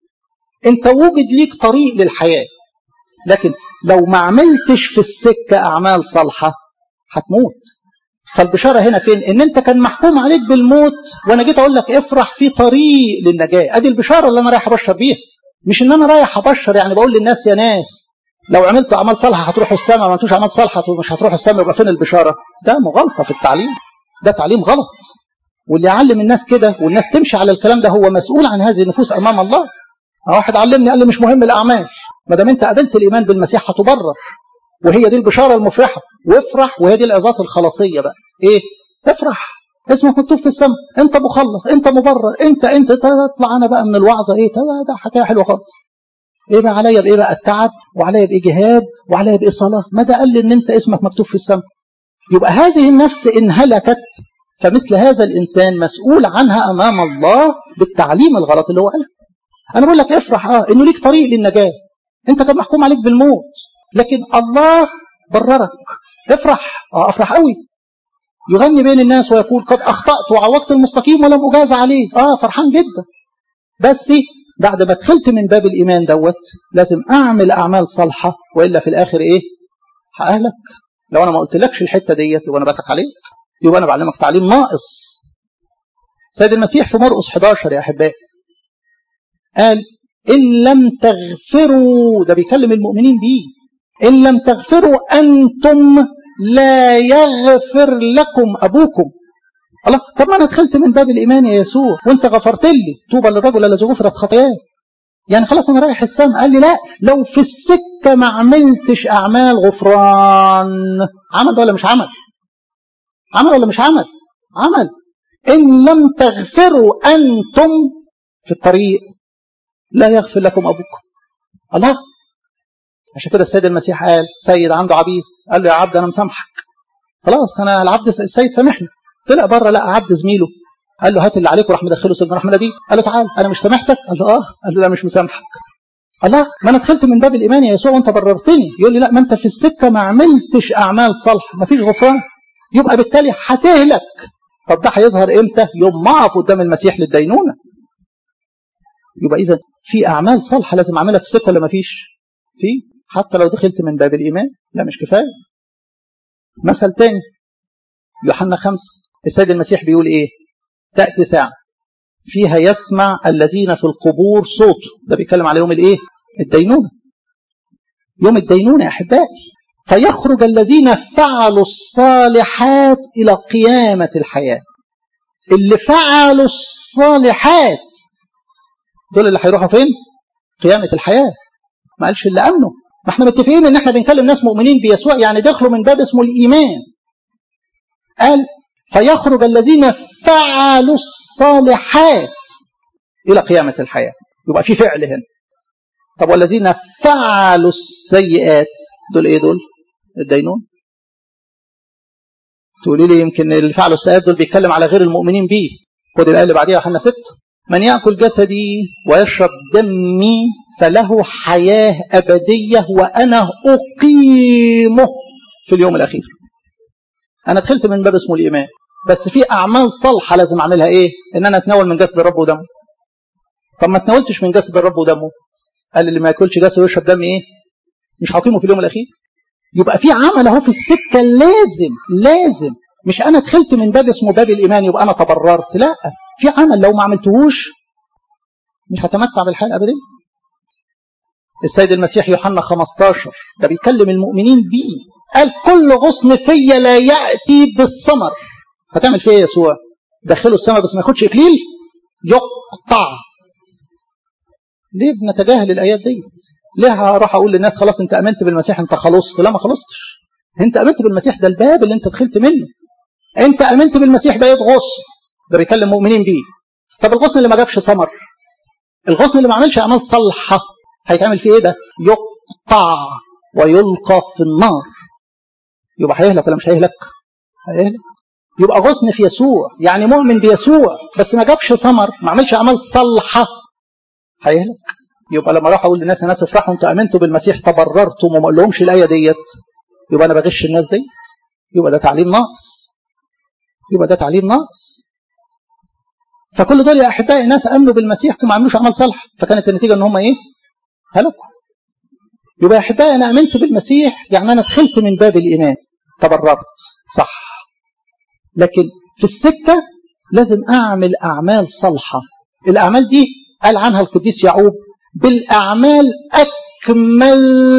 انت وجد ليك طريق للحياه، لكن لو ما عملتش في السكه اعمال صالحه هتموت. فالبشاره هنا فين؟ ان انت كان محكوم عليك بالموت وانا جيت اقول لك افرح في طريق للنجاه. ادي البشاره اللي انا رايح ابشر بيها. مش ان انا رايح ابشر يعني بقول للناس يا ناس لو عملتوا اعمال صالحه هتروحوا السماء، ما عملتوش اعمال صالحه مش هتروحوا السماء. يبقى فين البشاره؟ ده مغالطه في التعليم، ده تعليم غلط. واللي يعلم الناس كده والناس تمشي على الكلام ده هو مسؤول عن هذه النفوس امام الله. واحد علمني قال لي مش مهم الاعمال، ما دام انت قابلت الايمان بالمسيح هتبرر، وهي دي البشاره المفرحه. وافرح، وهي دي العظات الخلاصيه بقى. ايه؟ افرح، اسمك مكتوب في السماء، انت مخلص، انت مبرر، انت انت تطلع انا بقى من الوعظه ايه؟ ده حكايه حلوه خالص. ايه بقى عليا بايه بقى؟ التعب، وعليا بايه جهاد، وعليا بايه صلاه. ما ده قال لي ان انت اسمك مكتوب في السماء. يبقى هذه النفس ان هلكت فمثل هذا الانسان مسؤول عنها امام الله بالتعليم الغلط اللي هو قاله. انا بقول لك افرح اه انه ليك طريق للنجاه. انت كان محكوم عليك بالموت لكن الله بررك. افرح اه افرح قوي. يغني بين الناس ويقول قد اخطات وعوقت المستقيم ولم اجاز عليه. اه فرحان جدا، بس بعد ما دخلت من باب الايمان دوت لازم اعمل اعمال صالحه، والا في الاخر ايه؟ هاهلك. لو انا ما قلتلكش الحته ديت يبقى انا بضحك عليك، يبقى انا بعلمك تعليم ناقص. سيد المسيح في مرقس احد عشر يا احبائي قال ان لم تغفروا، ده بيكلم المؤمنين بيه، ان لم تغفروا انتم لا يغفر لكم ابوكم. الله، طب ما انا دخلت من باب الايمان يا يسوع وانت غفرت لي، طوبى للرجل الذي غفرت خطاياه، يعني خلاص انا رايح السماء. قال لي لا، لو في السكه ما عملتش اعمال غفران. عمل ولا مش عمل؟ عمل ولا مش عمل؟ عمل. ان لم تغفروا انتم في الطريق لا يغفر لكم ابوكم. الله، عشان كده السيد المسيح قال سيد عنده عبيد، قال له يا عبد انا مسامحك، خلاص انا العبد السيد سامحني. طلع بره لقى عبد زميله، قال له هات اللي عليك وراح مدخله سجن. راح مناديه قال له تعال انا مش سامحتك؟ قال له اه. قال له لا مش مسامحك. الله، ما انا دخلت من باب الايمان يا يسوع وانت بررتني. يقول لي لا، ما انت في السكه ما عملتش اعمال صالحه، ما فيش غفران، يبقى بالتالي هتهلك. طب ده هيظهر امتى؟ يوم ما اقف قدام المسيح للدينونه. يبقى اذا في اعمال صالحه لازم اعملها في السكه ولا ما فيش؟ في، حتى لو دخلت من باب الايمان. لا مش كفايه. مثل تاني يوحنا خمسة، السيد المسيح بيقول ايه؟ تأتي ساعة فيها يسمع الذين في القبور صوته. ده بيتكلم على يوم الايه؟ الدينونة. يوم الدينونة يا احبائي. فيخرج الذين فعلوا الصالحات الى قيامة الحياة. اللي فعلوا الصالحات دول اللي هيروحوا فين؟ قيامة الحياة. ما قالش اللي امنوا، ما احنا متفقين ان احنا بنكلم ناس مؤمنين بيسوع، يعني دخلوا من باب اسمه الايمان. قال فيخرج الذين فعلوا الصالحات الى قيامه الحياه، يبقى في فعل هنا. طب والذين فعلوا السيئات دول ايه؟ دول الدينون. تقولي لي يمكن اللي فعلوا السيئات دول بيتكلم على غير المؤمنين بيه. خد الايه اللي بعديها يوحنا ستة، من يأكل جسدي ويشرب دمي فله حياة أبدية وأنا أقيمه في اليوم الأخير. أنا دخلت من باب اسمه الإيمان، بس في أعمال صالحة لازم أعملها. إيه؟ إن أنا أتناول من جسد الرب ودمه. طب ما تناولتش من جسد الرب ودمه، قال اللي ما يأكلش جسد ويشرب دم إيه؟ مش هقيمه في اليوم الأخير. يبقى في عمل أهو في السكة، لازم لازم. مش أنا دخلت من باب اسمه باب الإيمان يبقى أنا تبررت، لا، في عمل لو ما عملتهوش مش هتمتع بالحياة الأبدية. السيد المسيح يوحنا خمستاشر ده بيكلم المؤمنين بيه، قال كل غصن فيا لا يأتي بالثمر. هتعمل فيه يسوع؟ دخله السماء بس ما ياخدش إكليل؟ يقطع. ليه بنتجاهل الآيات دي؟ ليه هروح أقول للناس خلاص أنت أمنت بالمسيح أنت خلصت؟ لا، ما خلصتش. أنت أمنت بالمسيح، ده الباب اللي أنت دخلت منه. أنت أمنت بالمسيح بقيت غصن، ده بيكلم مؤمنين بيه. طب الغصن اللي ما جابش ثمر، الغصن اللي ما عملش أعمال صالحة، هيتعمل فيه إيه ده؟ يقطع ويلقى في النار. يبقى هيهلك ولا مش هيهلك؟ هيهلك. يبقى غصن في يسوع، يعني مؤمن بيسوع بس ما جابش ثمر، ما عملش أعمال صالحة، هيهلك. يبقى لما اروح اقول للناس الناس افرحوا انتوا امنتوا بالمسيح تبررتم وما اقول لهمش الايه ديت، يبقى انا بغش الناس ديت، يبقى ده تعليم ناقص، يبقى ده تعليم ناقص. فكل دول يا احبائي ناس امنوا بالمسيح وما عملوش اعمال صالحه، فكانت النتيجه ان هم ايه؟ هلكوا. يبقى يا احبائي انا امنت بالمسيح، يعني انا دخلت من باب الايمان، تبررت صح، لكن في السكه لازم اعمل اعمال صالحه. الاعمال دي قال عنها القديس يعقوب بالاعمال اكمل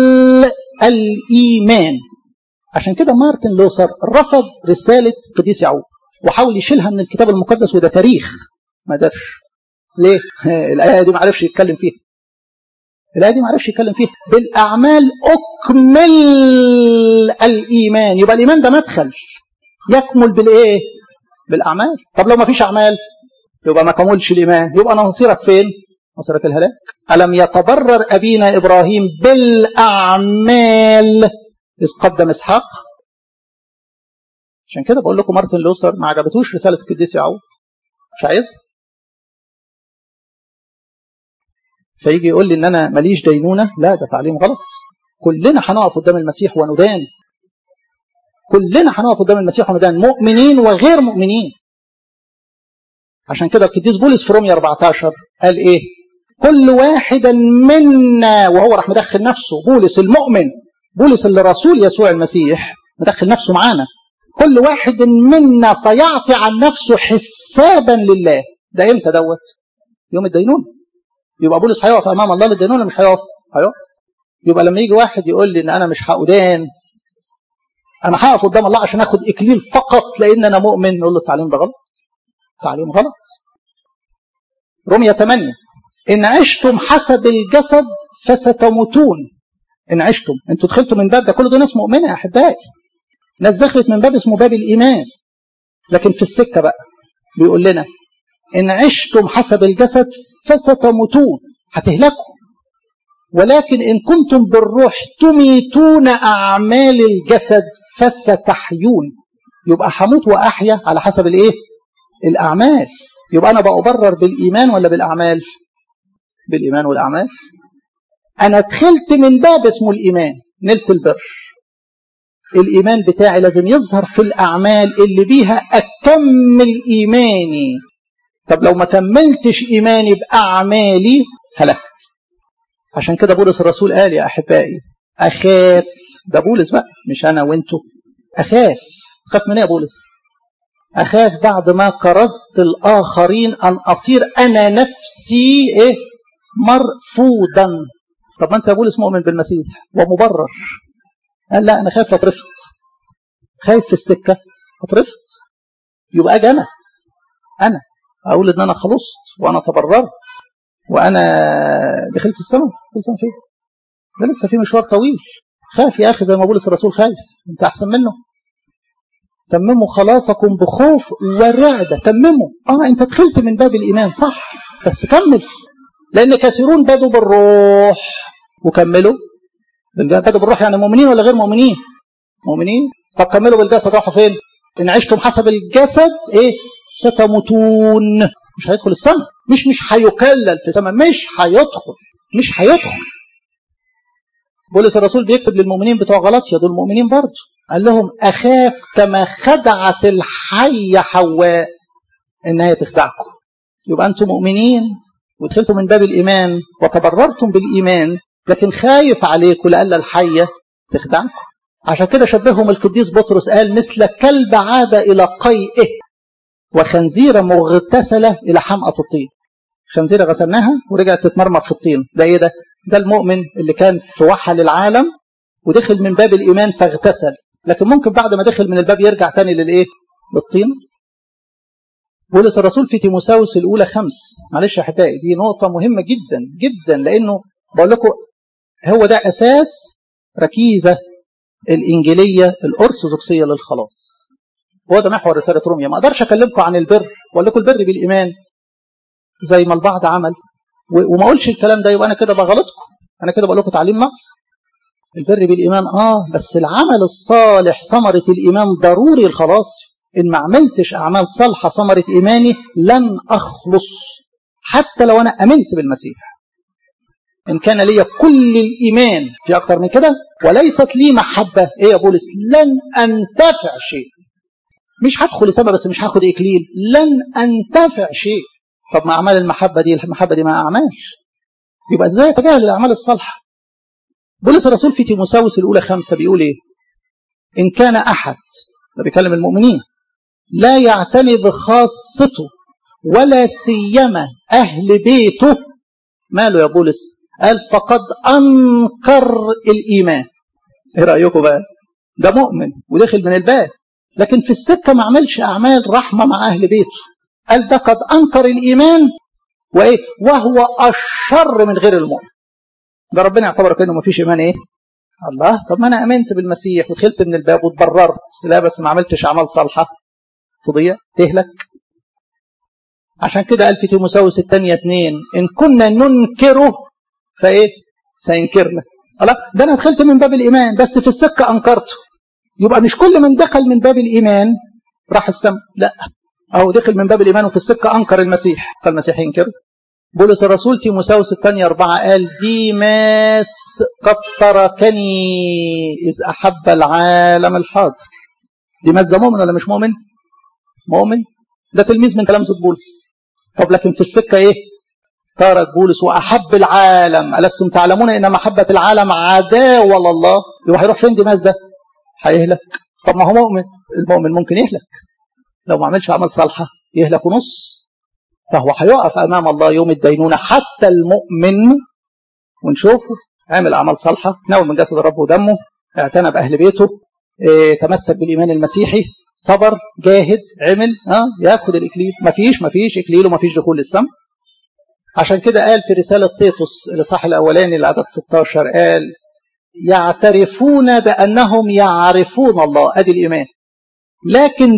الايمان. عشان كده مارتن لوثر رفض رساله القديس يعقوب وحاول يشيلها من الكتاب المقدس، وده تاريخ ما قدرش. ليه؟ الايه دي ما عرفش يتكلم فيها. الايه دي ما عرفش يتكلم فيها. بالاعمال اكمل الايمان. يبقى الايمان ده مدخل يكمل بالايه؟ بالاعمال. طب لو ما فيش اعمال يبقى ما كملش الايمان، يبقى انا مصيرك فين؟ مصيرك الهلاك. الم يتبرر ابينا ابراهيم بالاعمال اذ قدم اسحاق؟ عشان كده بقول لكم مارتن لوثر ما عجبتوش رساله القديس يعقوب، مش عايزها. فيجي يقول لي ان انا ماليش دينونه، لا ده تعليم غلط. كلنا هنقف قدام المسيح وندان، كلنا هنقف قدام المسيح وندان، مؤمنين وغير مؤمنين. عشان كده القديس بولس في رومية أربعتاشر قال ايه؟ كل واحد منا، وهو راح مدخل نفسه، بولس المؤمن، بولس اللي رسول يسوع المسيح مدخل نفسه معانا، كل واحد منا سيعطي عن نفسه حسابا لله. ده امتى دوت؟ يوم الدينون. يبقى بولس هيقف امام الله للدينون ولا مش هيقف؟ هيقف. يبقى لما يجي واحد يقول لي ان انا مش هأدان، انا هقف قدام الله عشان اخد اكليل فقط لان انا مؤمن، نقول له التعليم ده غلط، تعليم غلط. رومية ثمانية ان عشتم حسب الجسد فستموتون. ان عشتم، انتوا دخلتوا من باب ده، كل دول ناس مؤمنه يا احبائي، ناس دخلت من باب اسمه باب الايمان. لكن في السكه بقى بيقول لنا ان عشتم حسب الجسد فستموتون، هتهلكوا، ولكن ان كنتم بالروح تميتون اعمال الجسد فستحيون. يبقى هموت واحيا على حسب الايه؟ الاعمال. يبقى انا بأبرر بالايمان ولا بالاعمال؟ بالايمان والاعمال. انا دخلت من باب اسمه الايمان، نلت البر، الايمان بتاعي لازم يظهر في الاعمال اللي بيها اكمل ايماني. طب لو ما كملتش ايماني باعمالي هلكت. عشان كده بولس الرسول قال يا احبائي اخاف، ده بولس بقى مش انا وانتو، اخاف. تخاف من ايه يا بولس؟ اخاف بعد ما كرزت الاخرين ان اصير انا نفسي ايه؟ مرفوضا. طب ما انت يا بولس مؤمن بالمسيح ومبرر. قال لا انا خايف اترفض، خايف في السكه اترفض. يبقى اجي انا انا اقول ان انا خلصت وانا تبررت وانا دخلت السماء. دخلت السماء فين؟ ده لسه في مشوار طويل. خاف يا أخي زي ما بولس الرسول خايف، أنت أحسن منه. تمموا خلاصكم بخوف ورعدة. تمموا. آه أنت دخلت من باب الإيمان صح، بس كمل، لأن كثيرون بدوا بالروح وكملوا بالجسد. بدوا بالروح يعني مؤمنين ولا غير مؤمنين؟ مؤمنين. طب كملوا بالجسد، راحوا فين؟ إن عشتم حسب الجسد إيه؟ ستموتون. مش هيدخل السماء، مش مش هيكلل في السماء، مش هيدخل، مش هيدخل. بولس الرسول بيكتب للمؤمنين بتوع غلاطيا، دول مؤمنين برضه، قال لهم أخاف كما خدعت الحية حواء إنها تخدعكم. يبقى أنتم مؤمنين ودخلتم من باب الإيمان وتبررتم بالإيمان، لكن خايف عليكم لألا الحية تخدعكم. عشان كده شبههم القديس بطرس، قال مثل كلب عاد إلى قيئه وخنزيرة مغتسلة إلى حمأة الطين. خنزيرة غسلناها ورجعت تتمرمط في الطين. ده إيه ده؟ ده المؤمن اللي كان في وحل العالم ودخل من باب الإيمان فاغتسل، لكن ممكن بعد ما دخل من الباب يرجع تاني للإيه؟ للطين. بولس الرسول في تيموثاوس الأولى خمس، معلش يا أحبائي دي نقطة مهمة جدا جدا، لأنه بقول لكم هو ده أساس ركيزة الإنجيلية الأرثوذكسية للخلاص. هو ده محور رسالة روميا. ما أقدرش أكلمكم عن البر وأقول لكم البر بالإيمان زي ما البعض عمل وما أقولش الكلام ده، يبقى أنا كده بغلطكم، أنا كده بقول لكم تعليم نقص. البر بالإيمان آه، بس العمل الصالح ثمرة الإيمان ضروري الخلاص. إن ما عملتش أعمال صالحة ثمرة إيماني لن أخلص، حتى لو أنا أمنت بالمسيح. إن كان لي كل الإيمان في أكتر من كده وليست لي محبة، إيه يا بولس؟ لن أنتفع شيء. مش هدخل السماء بس مش هاخد إكليل، لن أنتفع شيء. طب ما أعمال المحبة دي، المحبة دي ما أعمال، يبقى إزاي أتجاهل الأعمال الصالحة؟ بولس الرسول في تيموثاوس الأولى خمسة بيقول إيه؟ إن كان أحد، ده بيكلم المؤمنين، لا يعتني بخاصته ولا سيما أهل بيته، ماله يا بولس؟ قال فقد أنكر الإيمان. إيه رأيكم بقى؟ ده مؤمن ودخل من الباب، لكن في السكة ما عملش أعمال رحمة مع أهل بيته. قال ده قد أنكر الإيمان وإيه؟ وهو أشر من غير المؤمن. ده ربنا يعتبر كأنه ما فيش إيمان. إيه؟ الله، طب ما أنا أمنت بالمسيح ودخلت من الباب واتبررت، لا بس ما عملتش أعمال صالحة، تضيع تهلك. عشان كده قال في تيموثاوس الثانية اثنين إن كنا ننكره فإيه؟ سينكرنا. الله، ده أنا دخلت من باب الإيمان بس في السكة أنكرته. يبقى مش كل من دخل من باب الإيمان راح السماء، لا، أو دخل من باب الإيمان وفي السكة أنكر المسيح فالمسيح ينكره. بولس الرسول تيموثاوس الثانية أربعة قال ديماس قد تركني إذ أحب العالم الحاضر. ديماس ده مؤمن ولا مش مؤمن؟ مؤمن، ده تلميذ من تلامذة بولس. طب لكن في السكة إيه؟ ترك بولس وأحب العالم. ألستم تعلمون إن محبة العالم عداوة لله؟ يبقى هيروح فين ديماس ده؟ هيهلك. طب ما هو مؤمن، المؤمن ممكن يهلك لو ما عملش عمل صالحة، يهلك ونص. فهو هيقف أمام الله يوم الدينونة حتى المؤمن، ونشوفه عمل أعمال صالحة، ناول من جسد الرب ودمه، اعتنى بأهل بيته، اه تمسك بالإيمان المسيحي، صبر، جاهد، عمل، اه ياخد الإكليل. مفيش مفيش إكليل ومفيش دخول للسماء. عشان كده قال في رسالة تيتوس الإصحاح الأولاني العدد ستاشر قال يعترفون بأنهم يعرفون الله، أدي الإيمان، لكن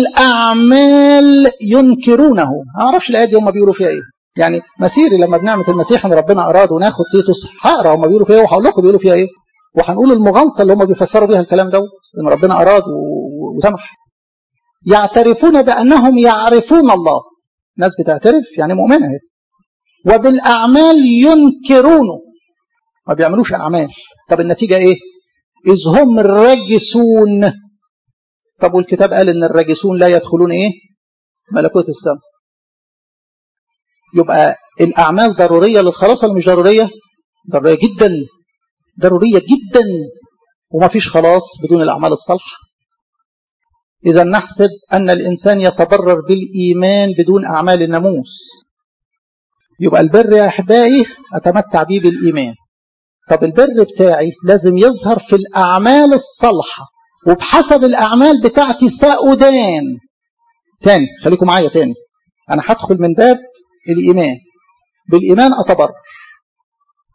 بالأعمال ينكرونه. ما أعرفش الآية دي هم بيقولوا فيها إيه. يعني مسيري لما بنعمة المسيح ان ربنا أراد وناخد تيتوس هقرا هم بيقولوا فيها إيه وهقول لكم بيقولوا فيها إيه، وهنقول المغالطة اللي هم بيفسروا بيها الكلام دوت ان ربنا أراد وسمح. يعترفون بأنهم يعرفون الله، ناس بتعترف يعني مؤمنة هي. وبالأعمال ينكرونه، ما بيعملوش أعمال. طب النتيجة إيه؟ إذ هم الراجسون. طب والكتاب قال إن الراجسون لا يدخلون إيه؟ ملكوت السماء. يبقى الأعمال ضرورية للخلاص ولا مش ضرورية؟ ضرورية جدا، ضرورية جدا، وما فيش خلاص بدون الأعمال الصالحة. إذا نحسب أن الإنسان يتبرر بالإيمان بدون أعمال الناموس. يبقى البر يا أحبائي أتمتع به بالإيمان. طب البر بتاعي لازم يظهر في الأعمال الصالحة، وبحسب الأعمال بتاعتي سأدان. تاني خليكم معايا تاني، أنا هدخل من باب الإيمان، بالإيمان أتبرر.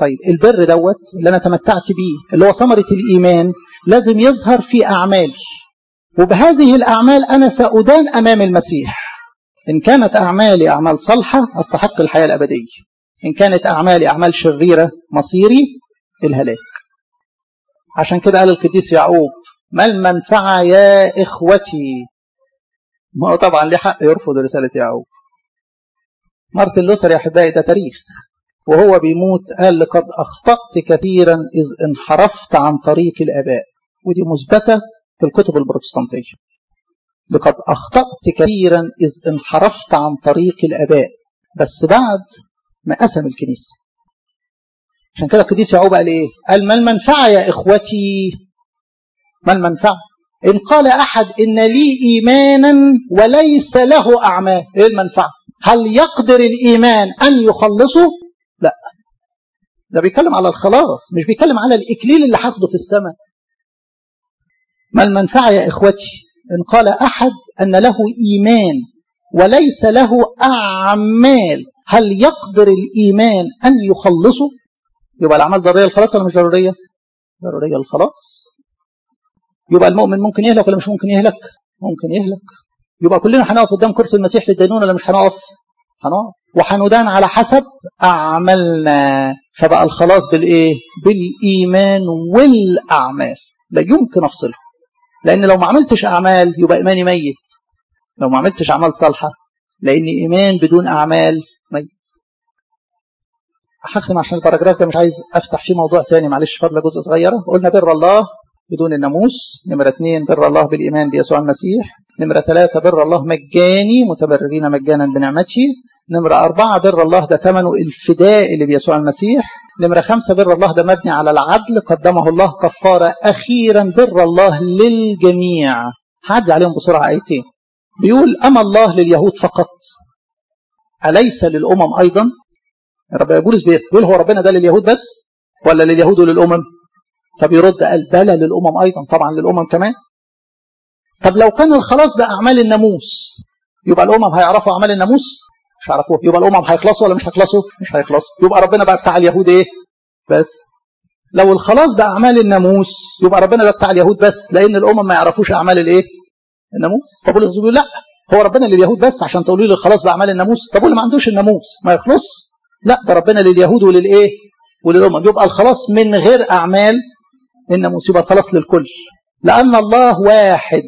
طيب البر دوت اللي أنا تمتعت بيه اللي هو ثمرة الإيمان لازم يظهر في أعمالي، وبهذه الأعمال أنا سأدان أمام المسيح. إن كانت أعمالي أعمال صالحة أستحق الحياة الأبدية، إن كانت أعمالي أعمال شريرة مصيري الهلاك. عشان كده قال القديس يعقوب ما المنفعة يا إخوتي. ما هو طبعا ليه حق يرفض رسالة يعقوب. مارتن لوثر يا أحبائي ده تاريخ، وهو بيموت قال لقد أخطأت كثيرا إذ انحرفت عن طريق الآباء، ودي مثبتة في الكتب البروتستانتية. لقد أخطأت كثيرا إذ انحرفت عن طريق الآباء، بس بعد ما قسم الكنيسة. عشان كده القديس يعقوب قال إيه؟ قال ما المنفعة يا إخوتي؟ ما المنفعة؟ إن قال أحد إن لي إيمانا وليس له أعمال، إيه المنفعة؟ هل يقدر الإيمان أن يخلصه؟ لا، ده بيتكلم على الخلاص، مش بيتكلم على الإكليل اللي هاخده في السماء. ما المنفعة يا إخوتي إن قال أحد أن له إيمان وليس له أعمال، هل يقدر الإيمان أن يخلصه؟ يبقى الأعمال ضرورية الخلاص ولا مش ضرورية؟ ضرورية الخلاص. يبقى المؤمن ممكن يهلك ولا مش ممكن يهلك؟ ممكن يهلك. يبقى كلنا هنقف قدام كرسي المسيح للدينونة ولا مش هنقف؟ هنقف، وهندان على حسب أعمالنا. فبقى الخلاص بالإيه؟ بالإيمان والأعمال، لا يمكن أفصله. لأن لو ما عملتش أعمال يبقى إيماني ميت، لو ما عملتش أعمال صالحة، لأن إيمان بدون أعمال ميت. هختم عشان الباراجراف ده مش عايز أفتح فيه موضوع تاني، معلش فضل جزء صغيرة. قلنا بر الله بدون الناموس، نمرة اثنين بر الله بالإيمان بيسوع المسيح، نمرة ثلاثة بر الله مجاني متبررين مجانا بنعمته، نمرة أربعة بر الله ده ثمنه الفداء اللي بيسوع المسيح، نمرة خمسة بر الله ده مبني على العدل قدمه الله كفارة. أخيرا بر الله للجميع. هعدي عليهم بسرعة آيتين. بيقول أما الله لليهود فقط أليس للأمم أيضا؟ رب بولس بيقول هو ربنا ده لليهود بس ولا لليهود وللأمم؟ فبيرد قال بلى للأمم أيضا، طبعا للأمم كمان. طب لو كان الخلاص بأعمال الناموس يبقى الأمم هيعرفوا أعمال الناموس؟ مش هيعرفوه. يبقى الأمم هيخلصوا ولا مش هيخلصوا؟ مش هيخلصوا. يبقى ربنا بقى بتاع اليهود إيه؟ بس. لو الخلاص بأعمال الناموس يبقى ربنا ده بتاع اليهود بس، لأن الأمم ما يعرفوش أعمال الإيه؟ الناموس. فبولس بيقول لا، هو ربنا لليهود بس عشان تقولوا لي الخلاص بأعمال الناموس؟ طب اللي ما عندوش الناموس ما يخلص؟ لا، ده ربنا لليهود وللإيه؟ وللأمم. يبقى الخلاص من غير أعمال الناموس، يبقى الخلاص للكل، لأن الله واحد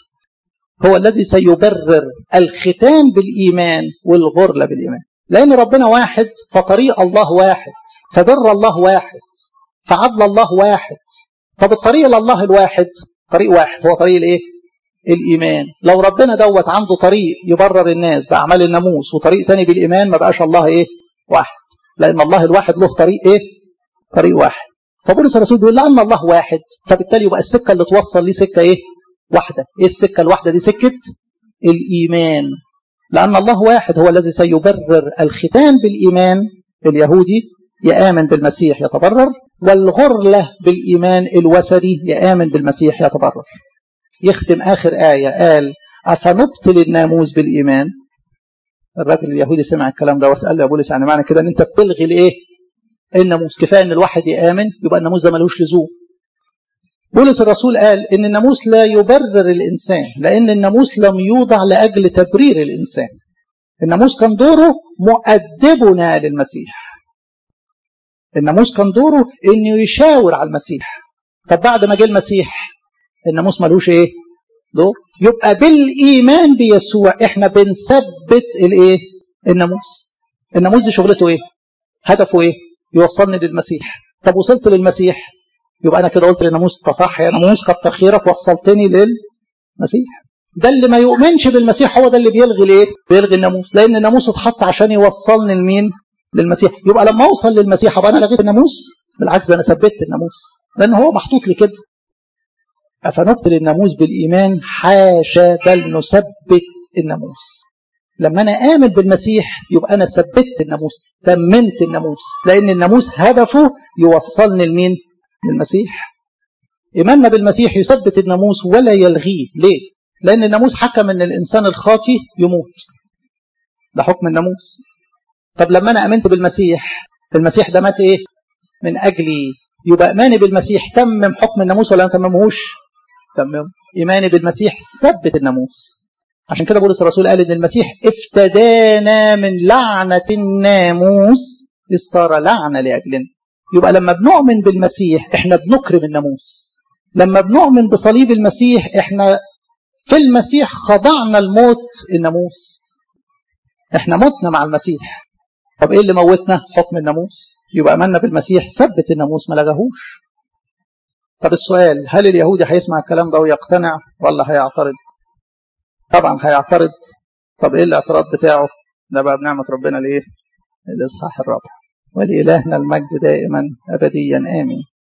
هو الذي سيبرر الختان بالإيمان والغرلة بالإيمان. لأن ربنا واحد فطريق الله واحد، فبر الله واحد، فعدل الله واحد. طب الطريق لله الواحد طريق واحد، هو طريق الإيه؟ الإيمان. لو ربنا دوت عنده طريق يبرر الناس بأعمال الناموس وطريق تاني بالإيمان، ما بقاش الله إيه؟ واحد. لأن الله الواحد له طريق إيه؟ طريق واحد. فبولس الرسول بيقول لأن الله واحد، فبالتالي يبقى السكة اللي توصل ليه سكة إيه؟ واحدة. إيه السكة الواحدة دي؟ سكة الإيمان. لأن الله واحد هو الذي سيبرر الختان بالإيمان. اليهودي يآمن بالمسيح يتبرر، والغرلة بالإيمان الوثني يآمن بالمسيح يتبرر. يختم آخر آية قال أفنبطل الناموس بالإيمان؟ الراجل اليهودي سمع الكلام ده وقال له يا بولس يعني معنى كده ان انت بتلغي الايه؟ الناموس. كفايه ان الواحد يامن يبقى الناموس ده ملوش لزوم. بولس الرسول قال ان الناموس لا يبرر الانسان، لان الناموس لم يوضع لاجل تبرير الانسان. الناموس كان دوره مؤدبنا للمسيح. الناموس كان دوره انه يشاور على المسيح. طب بعد ما جه المسيح الناموس ملوش ايه؟ دور. يبقى بالايمان بيسوع احنا بنثبت الايه؟ الناموس. الناموس دي شغلته ايه؟ هدفه ايه؟ يوصلني للمسيح. طب وصلت للمسيح يبقى انا كده قلت للناموس تصح يا ناموس كتر خيرك وصلتني للمسيح. ده اللي ما يؤمنش بالمسيح هو ده اللي بيلغي الايه؟ بيلغي الناموس، لان الناموس اتحط عشان يوصلني لمين؟ للمسيح. يبقى لما اوصل للمسيح ابقى انا لغيت الناموس؟ بالعكس، انا ثبت الناموس لان هو محطوط لي كده. أفنبطل الناموس بالإيمان؟ حاشا، بل نثبت الناموس. لما أنا آمن بالمسيح يبقى أنا ثبت الناموس، تممت الناموس، لأن الناموس هدفه يوصلني لمين؟ للمسيح. إيماننا بالمسيح يثبت الناموس ولا يلغيه. ليه؟ لأن الناموس حكم أن الإنسان الخاطي يموت، ده حكم الناموس. طب لما أنا آمنت بالمسيح، المسيح ده مات إيه؟ من أجلي. يبقى إيماني بالمسيح تمم حكم الناموس ولا ما تممهوش؟ تمم. إيماني بالمسيح ثبت الناموس. عشان كده بولس الرسول قال إن المسيح افتدانا من لعنة الناموس إذ صار لعنة لأجلنا. يبقى لما بنؤمن بالمسيح إحنا بنكرم الناموس. لما بنؤمن بصليب المسيح إحنا في المسيح خضعنا الموت الناموس. إحنا متنا مع المسيح. طب إيه اللي موتنا؟ حكم الناموس. يبقى أمنا بالمسيح ثبت الناموس ما لغاهوش. طب السؤال، هل اليهودي هيسمع الكلام ده ويقتنع ولا هيعترض؟ طبعا هيعترض. طب إيه الاعتراض بتاعه؟ ده بقى بنعمة ربنا لإيه؟ الإصحاح الرابع. ولإلهنا المجد دائما أبديا آمين.